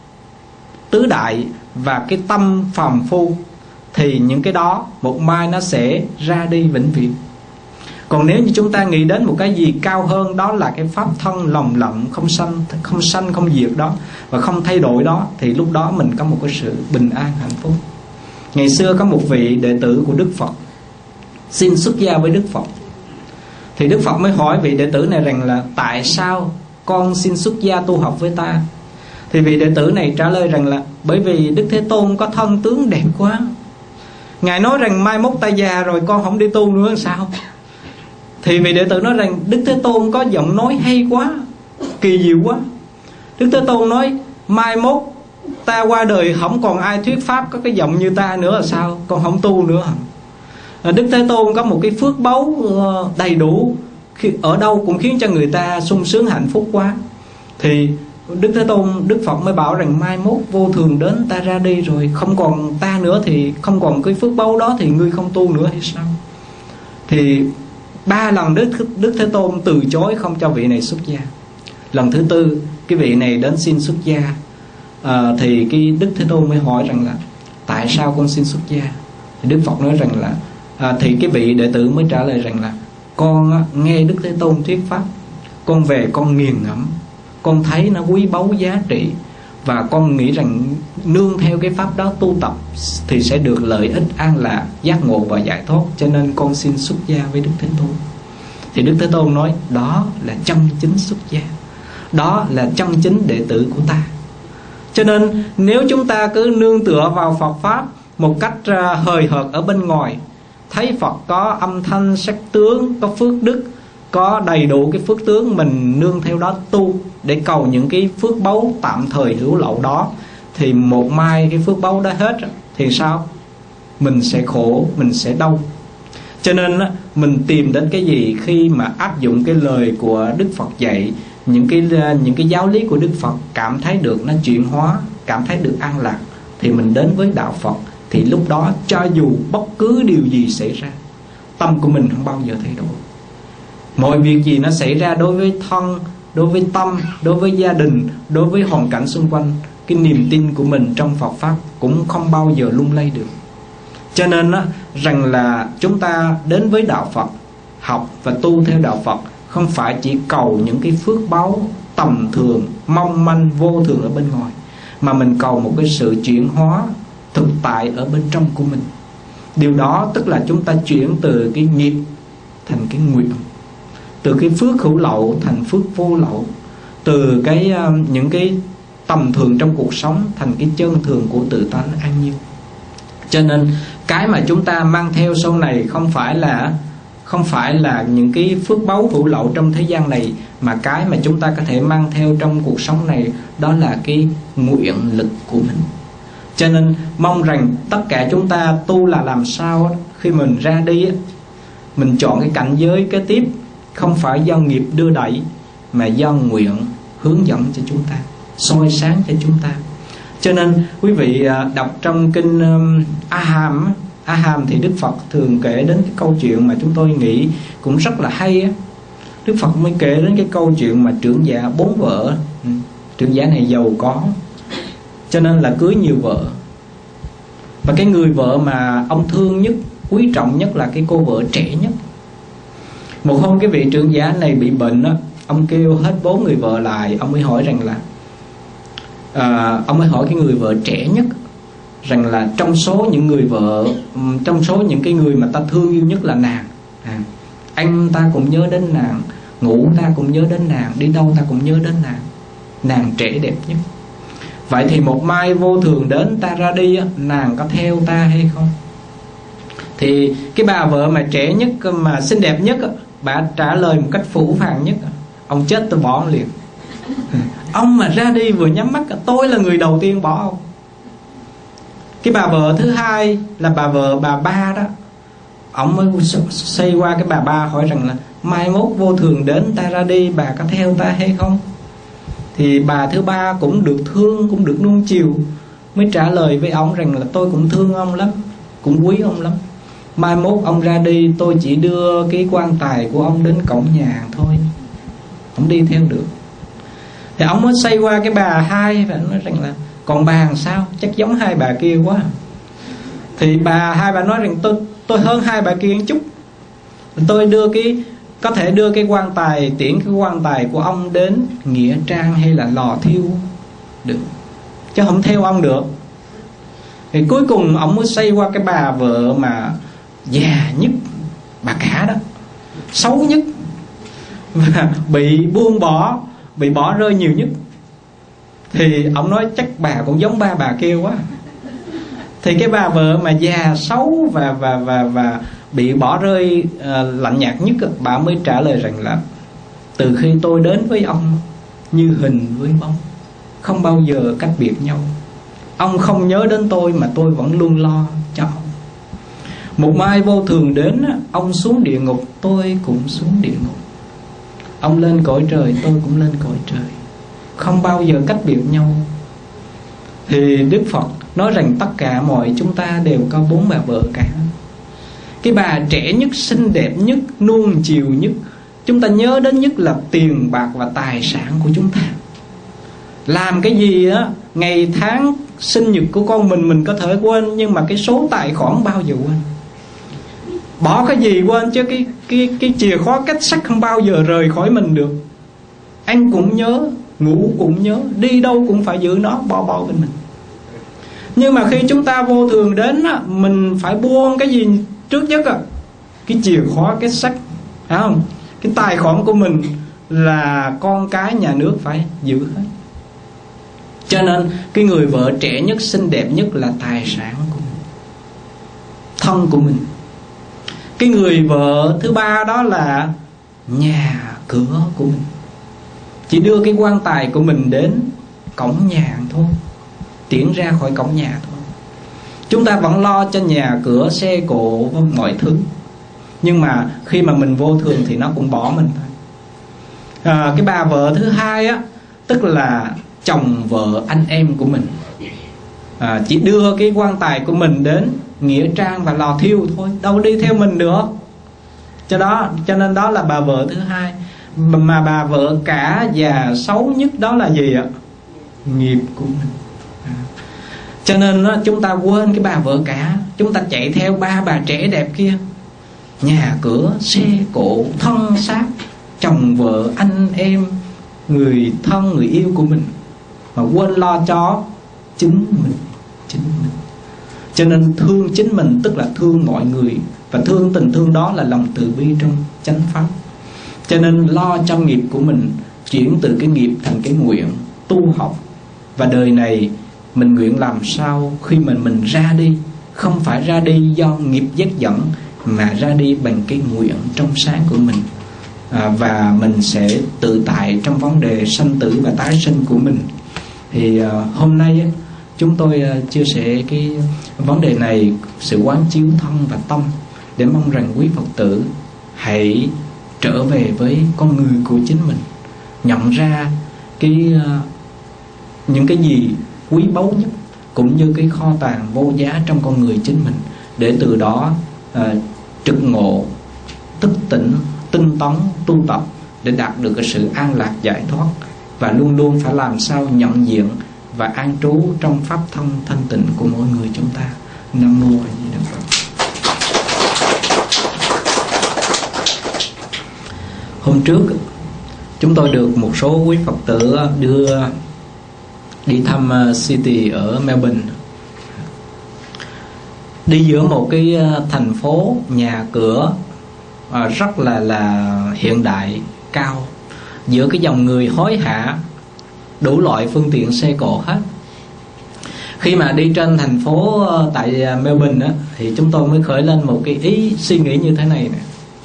tứ đại và cái tâm phàm phu, thì những cái đó một mai nó sẽ ra đi vĩnh viễn. Còn nếu như chúng ta nghĩ đến một cái gì cao hơn, đó là cái pháp thân lồng lộng, không sanh, không sanh, không diệt đó, và không thay đổi đó, thì lúc đó mình có một cái sự bình an hạnh phúc. Ngày xưa có một vị đệ tử của Đức Phật xin xuất gia với Đức Phật. Thì Đức Phật mới hỏi vị đệ tử này rằng là tại sao con xin xuất gia tu học với ta? Thì vị đệ tử này trả lời rằng là bởi vì Đức Thế Tôn có thân tướng đẹp quá. Ngài nói rằng mai mốt ta già rồi con không đi tu nữa sao? Thì vị đệ tử nói rằng Đức Thế Tôn có giọng nói hay quá, kỳ diệu quá. Đức Thế Tôn nói mai mốt ta qua đời không còn ai thuyết pháp có cái giọng như ta nữa là sao? Con không tu nữa. Đức Thế Tôn có một cái phước báu đầy đủ, ở đâu cũng khiến cho người ta sung sướng hạnh phúc quá. Thì Đức Thế Tôn, Đức Phật mới bảo rằng mai mốt vô thường đến, ta ra đi rồi, không còn ta nữa, thì không còn cái phước báu đó thì ngươi không tu nữa hay sao? Thì ba lần Đức, Đức Thế Tôn từ chối không cho vị này xuất gia. Lần thứ tư cái vị này đến xin xuất gia, à, thì cái Đức Thế Tôn mới hỏi rằng là tại sao con xin xuất gia? Thì Đức Phật nói rằng là à, thì cái vị đệ tử mới trả lời rằng là con nghe Đức Thế Tôn thuyết pháp, con về con nghiền ngẫm, con thấy nó quý báu giá trị, và con nghĩ rằng nương theo cái pháp đó tu tập thì sẽ được lợi ích an lạc, giác ngộ và giải thoát, cho nên con xin xuất gia với Đức Thế Tôn. Thì Đức Thế Tôn nói đó là chân chính xuất gia, đó là chân chính đệ tử của ta. Cho nên nếu chúng ta cứ nương tựa vào Phật Pháp một cách hời hợt ở bên ngoài, thấy Phật có âm thanh sắc tướng, có phước đức, có đầy đủ cái phước tướng, mình nương theo đó tu để cầu những cái phước báu tạm thời hữu lậu đó, thì một mai cái phước báu đó hết thì sao? Mình sẽ khổ, mình sẽ đau. Cho nên mình tìm đến cái gì khi mà áp dụng cái lời của Đức Phật dạy, những cái những cái giáo lý của Đức Phật, cảm thấy được nó chuyển hóa, cảm thấy được an lạc, thì mình đến với đạo Phật. Thì lúc đó cho dù bất cứ điều gì xảy ra, tâm của mình không bao giờ thay đổi. Mọi việc gì nó xảy ra đối với thân, đối với tâm, đối với gia đình, đối với hoàn cảnh xung quanh, cái niềm tin của mình trong Phật Pháp cũng không bao giờ lung lay được. Cho nên á, rằng là chúng ta đến với đạo Phật, học và tu theo đạo Phật, không phải chỉ cầu những cái phước báu tầm thường, mong manh, vô thường ở bên ngoài, mà mình cầu một cái sự chuyển hóa thực tại ở bên trong của mình. Điều đó tức là chúng ta chuyển từ cái nghiệp thành cái nguyện, từ cái phước hữu lậu thành phước vô lậu, từ cái những cái tầm thường trong cuộc sống thành cái chân thường của tự tánh an nhiên. Cho nên cái mà chúng ta mang theo sau này không phải là không phải là những cái phước báu hữu lậu trong thế gian này, mà cái mà chúng ta có thể mang theo trong cuộc sống này đó là cái nguyện lực của mình. Cho nên mong rằng tất cả chúng ta tu là làm sao khi mình ra đi, mình chọn cái cảnh giới kế tiếp không phải do nghiệp đưa đẩy, mà do nguyện hướng dẫn cho chúng ta, soi sáng cho chúng ta. Cho nên quý vị đọc trong kinh A Hàm, A Hàm thì Đức Phật thường kể đến cái câu chuyện mà chúng tôi nghĩ cũng rất là hay á. Đức Phật mới kể đến cái câu chuyện mà trưởng giả bốn vợ. Trưởng giả này giàu có, cho nên là cưới nhiều vợ. Và cái người vợ mà ông thương nhất, quý trọng nhất là cái cô vợ trẻ nhất. Một hôm cái vị trưởng giả này bị bệnh á, ông kêu hết bốn người vợ lại. Ông mới hỏi rằng là à, Ông mới hỏi cái người vợ trẻ nhất rằng là trong số những người vợ, trong số những cái người mà ta thương yêu nhất là nàng, à, anh ta cũng nhớ đến nàng, ngủ ta cũng nhớ đến nàng, đi đâu ta cũng nhớ đến nàng, nàng trẻ đẹp nhất. Vậy thì một mai vô thường đến, ta ra đi, nàng có theo ta hay không? Thì cái bà vợ mà trẻ nhất, mà xinh đẹp nhất, bà trả lời một cách phũ phàng nhất: ông chết tôi bỏ ông liền. Ông mà ra đi vừa nhắm mắt, tôi là người đầu tiên bỏ ông. Cái bà vợ thứ hai là bà vợ bà ba đó, ông mới xoay qua cái bà ba hỏi rằng là mai mốt vô thường đến, ta ra đi, bà có theo ta hay không? Thì bà thứ ba cũng được thương, cũng được nuông chiều, mới trả lời với ông rằng là tôi cũng thương ông lắm, cũng quý ông lắm. Mai mốt ông ra đi, tôi chỉ đưa cái quan tài của ông đến cổng nhà thôi, ông đi theo được. Thì ông mới xoay qua cái bà hai và nói rằng là còn bà làm sao, chắc giống hai bà kia quá. Thì bà hai bà nói rằng tôi tôi hơn hai bà kia một chút, tôi đưa cái có thể đưa cái quan tài, tiễn cái quan tài của ông đến nghĩa trang hay là lò thiêu được, chứ không theo ông được. Thì cuối cùng ông mới xoay qua cái bà vợ mà già nhất, bà cả đó, xấu nhất, và bị buông bỏ, bị bỏ rơi nhiều nhất. Thì ông nói chắc bà cũng giống ba bà kia quá. Thì cái bà vợ mà già, xấu và và và và bị bỏ rơi uh, lạnh nhạt nhất, bà mới trả lời rằng là từ khi tôi đến với ông như hình với bóng, không bao giờ cách biệt nhau. Ông không nhớ đến tôi mà tôi vẫn luôn lo cho ông. Một mai vô thường đến, ông xuống địa ngục, tôi cũng xuống địa ngục. Ông lên cõi trời, tôi cũng lên cõi trời, không bao giờ cách biệt nhau. Thì Đức Phật nói rằng tất cả mọi chúng ta đều có bốn bà vợ cả. Cái bà trẻ nhất, xinh đẹp nhất, nuông chiều nhất, chúng ta nhớ đến nhất là tiền bạc và tài sản của chúng ta. Làm cái gì á, ngày tháng sinh nhật của con mình mình có thể quên, nhưng mà cái số tài khoản bao giờ quên. Bỏ cái gì quên, chứ cái, cái, cái chìa khóa kết sắt không bao giờ rời khỏi mình được. Ăn cũng nhớ, ngủ cũng nhớ, đi đâu cũng phải giữ nó, bỏ bỏ bên mình. Nhưng mà khi chúng ta vô thường đến á, mình phải buông cái gì trước nhất à? Cái chìa khóa kết sắt, phải không? Cái tài khoản của mình là con cái nhà nước phải giữ hết. Cho nên cái người vợ trẻ nhất, xinh đẹp nhất là tài sản của mình, thân của mình. Cái người vợ thứ ba đó là nhà cửa của mình, chỉ đưa cái quan tài của mình đến cổng nhà thôi, tiễn ra khỏi cổng nhà thôi. Chúng ta vẫn lo cho nhà cửa, xe cộ, mọi thứ. Nhưng mà khi mà mình vô thường thì nó cũng bỏ mình thôi. à, Cái bà vợ thứ hai á, tức là chồng vợ anh em của mình, à, chỉ đưa cái quan tài của mình đến nghĩa trang và lò thiêu thôi, đâu đi theo mình được. Cho đó, cho nên đó là bà vợ thứ hai. Mà bà vợ cả già xấu nhất đó là gì ạ? Nghiệp của mình. à. Cho nên đó, chúng ta quên cái bà vợ cả, chúng ta chạy theo ba bà trẻ đẹp kia, nhà cửa, xe cộ, thân xác, chồng vợ, anh em, người thân, người yêu của mình, mà quên lo cho chính mình, chính mình. Cho nên thương chính mình tức là thương mọi người, và thương tình thương đó là lòng từ bi trong chánh pháp. Cho nên lo cho nghiệp của mình, chuyển từ cái nghiệp thành cái nguyện tu học, Và đời này mình nguyện làm sao khi mình mình ra đi, không phải ra đi do nghiệp dắt dẫn, mà ra đi bằng cái nguyện trong sáng của mình. à, Và mình sẽ tự tại trong vấn đề sanh tử và tái sinh của mình. Thì à, hôm nay á, chúng tôi à, chia sẻ cái vấn đề này, sự quán chiếu thân và tâm, để mong rằng quý Phật tử hãy trở về với con người của chính mình, nhận ra cái à, những cái gì quý báu nhất, cũng như cái kho tàng vô giá trong con người chính mình, để từ đó à, trực ngộ, thức tỉnh, tinh tấn, tu tập để đạt được cái sự an lạc giải thoát. Và luôn luôn phải làm sao nhận diện và an trú trong pháp thân thanh tịnh của mỗi người chúng ta. Nam mô A Di Đà Phật. Hôm trước chúng tôi được một số quý Phật tử đưa đi thăm City ở Melbourne. Đi giữa một cái thành phố nhà cửa rất là là hiện đại, cao, giữa cái dòng người hối hả, đủ loại phương tiện xe cộ hết. Khi mà đi trên thành phố tại Melbourne á, thì chúng tôi mới khởi lên một cái ý suy nghĩ như thế này nè.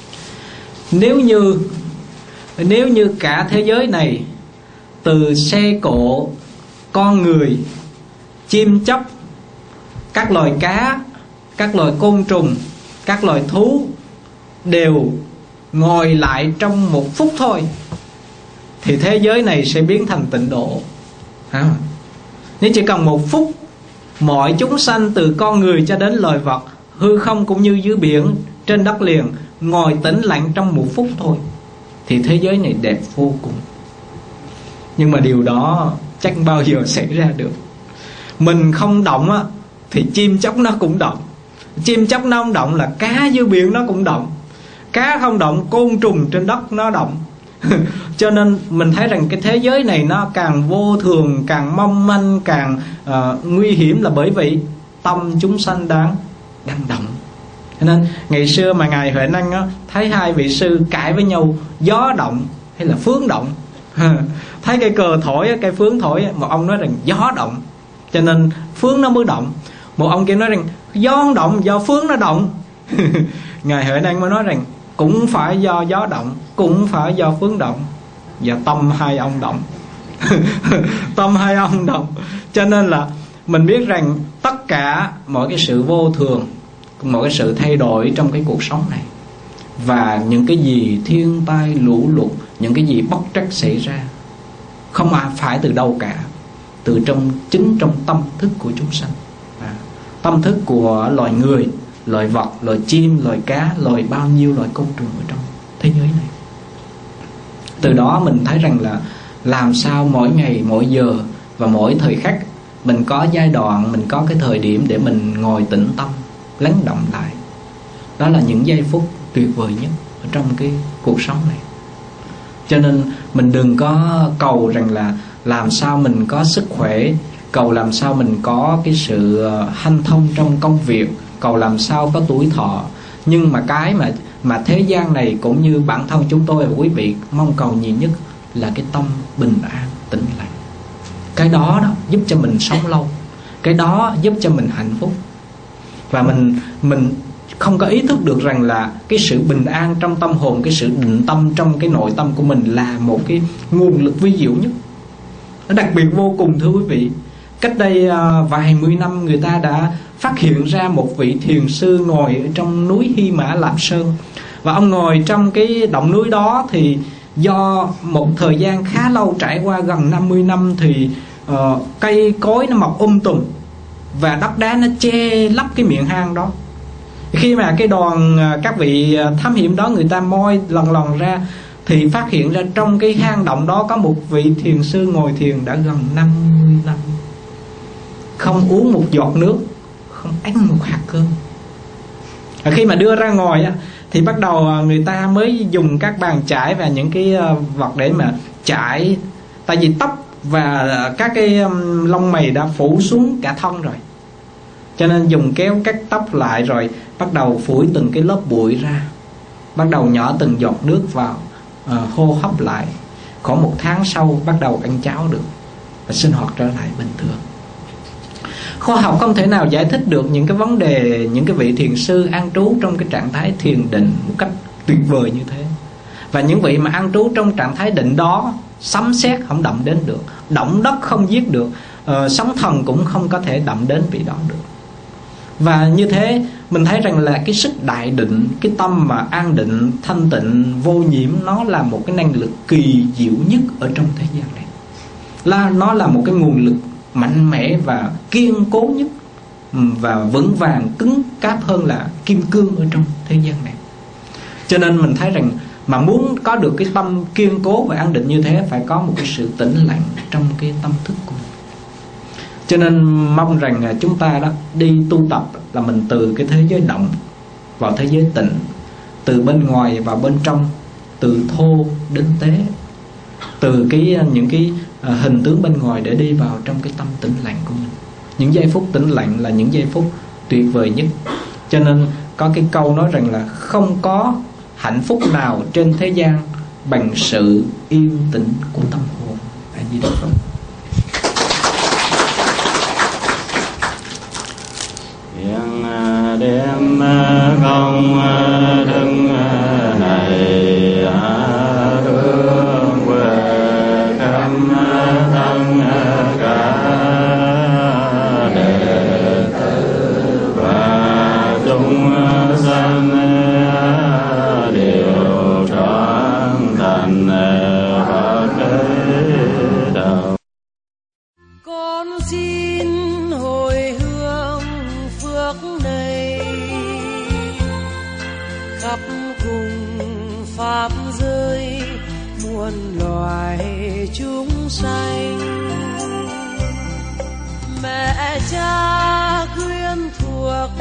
Nếu như Nếu như cả thế giới này, từ xe cộ, con người, chim chóc, các loài cá, các loài côn trùng, các loài thú đều ngồi lại trong một phút thôi, thì thế giới này sẽ biến thành tịnh độ. à, Nếu chỉ cần một phút, mọi chúng sanh từ con người cho đến loài vật, hư không cũng như dưới biển, trên đất liền, ngồi tĩnh lặng trong một phút thôi, thì thế giới này đẹp vô cùng. Nhưng mà điều đó chắc bao giờ xảy ra được. Mình không động á, thì chim chóc nó cũng động. Chim chóc nó không động là cá dưới biển nó cũng động. Cá không động, côn trùng trên đất nó động. Cho nên mình thấy rằng cái thế giới này nó càng vô thường, càng mong manh, càng uh, nguy hiểm, là bởi vì tâm chúng sanh đang đang động. Cho nên ngày xưa mà Ngài Huệ Năng á, thấy hai vị sư cãi với nhau, gió động hay là phướng động. Thấy cây cờ thổi, cây phướng thổi, một ông nói rằng gió động cho nên phướng nó mới động. Một ông kia nói rằng gió không động, do phướng nó động. Ngài Huệ Năng mới nói rằng cũng phải do gió động, cũng phải do phướng động, và tâm hai ông động. Tâm hai ông động. Cho nên là mình biết rằng tất cả mọi cái sự vô thường, mọi cái sự thay đổi trong cái cuộc sống này, và những cái gì thiên tai lũ lụt, những cái gì bất trắc xảy ra, không ai phải từ đâu cả, từ trong chính trong tâm thức của chúng sanh. à, Tâm thức của loài người, loài vật, loài chim, loài cá, loài bao nhiêu loài côn trùng ở trong thế giới này. Từ đó mình thấy rằng là làm sao mỗi ngày, mỗi giờ và mỗi thời khắc mình có giai đoạn, mình có cái thời điểm để mình ngồi tĩnh tâm, lắng động lại. Đó là những giây phút tuyệt vời nhất ở trong cái cuộc sống này. Cho nên mình đừng có cầu rằng là làm sao mình có sức khỏe, cầu làm sao mình có cái sự hanh thông trong công việc, cầu làm sao có tuổi thọ. Nhưng mà cái mà mà thế gian này cũng như bản thân chúng tôi và quý vị mong cầu nhiều nhất là cái tâm bình an, tĩnh lặng. Cái đó đó giúp cho mình sống lâu, cái đó giúp cho mình hạnh phúc. Và mình mình không có ý thức được rằng là cái sự bình an trong tâm hồn, cái sự định tâm trong cái nội tâm của mình là một cái nguồn lực vi diệu nhất. Nó đặc biệt vô cùng, thưa quý vị. Cách đây uh, vài mươi năm người ta đã phát hiện ra một vị thiền sư ngồi ở trong núi Hy Mã Lạp Sơn. Và ông ngồi trong cái động núi đó thì do một thời gian khá lâu, trải qua gần năm mươi năm, thì uh, cây cối nó mọc um tùm và đất đá nó che lấp cái miệng hang đó. Khi mà cái đoàn các vị thám hiểm đó người ta moi lần lần ra thì phát hiện ra trong cái hang động đó có một vị thiền sư ngồi thiền đã gần năm mươi năm, không uống một giọt nước, không ăn một hạt cơm. Khi mà đưa ra ngoài thì bắt đầu người ta mới dùng các bàn chải và những cái vật để mà chải, tại vì tóc và các cái lông mày đã phủ xuống cả thân rồi, cho nên dùng kéo cắt tóc lại, rồi bắt đầu phủi từng cái lớp bụi ra, bắt đầu nhỏ từng giọt nước vào, uh, hô hấp lại. Khoảng một tháng sau bắt đầu ăn cháo được. và sinh hoạt trở lại bình thường. Khoa học không thể nào giải thích được những cái vấn đề những cái vị thiền sư an trú trong cái trạng thái thiền định một cách tuyệt vời như thế. Và những vị mà an trú trong trạng thái định đó, sấm sét không động đến được, động đất không giết được, uh, sóng thần cũng không có thể động đến vị đó được. Và như thế mình thấy rằng là cái sức đại định, cái tâm mà an định, thanh tịnh, vô nhiễm, nó là một cái năng lực kỳ diệu nhất ở trong thế gian này. Là nó là một cái nguồn lực mạnh mẽ và kiên cố nhất, và vững vàng cứng cáp hơn là kim cương ở trong thế gian này. Cho nên mình thấy rằng mà muốn có được cái tâm kiên cố và an định như thế, phải có một cái sự tĩnh lặng trong cái tâm thức của mình. Cho nên mong rằng chúng ta đó đi tu tập là mình từ cái thế giới động vào thế giới tịnh, từ bên ngoài vào bên trong, từ thô đến tế, từ cái những cái hình tướng bên ngoài để đi vào trong cái tâm tĩnh lặng của mình. Những giây phút tĩnh lặng là những giây phút tuyệt vời nhất. Cho nên có cái câu nói rằng là không có hạnh phúc nào trên thế gian bằng sự yên tĩnh của tâm hồn. A Di Đà Phật. Hiện đêm không thân này hướng về khắp thân cả đệ tử và chúng sanh đều trọn thành Phật thế đạo. Con xin hồi hướng phước này khắp cùng pháp giới muôn loài chúng sanh. Mẹ cha quyến thuộc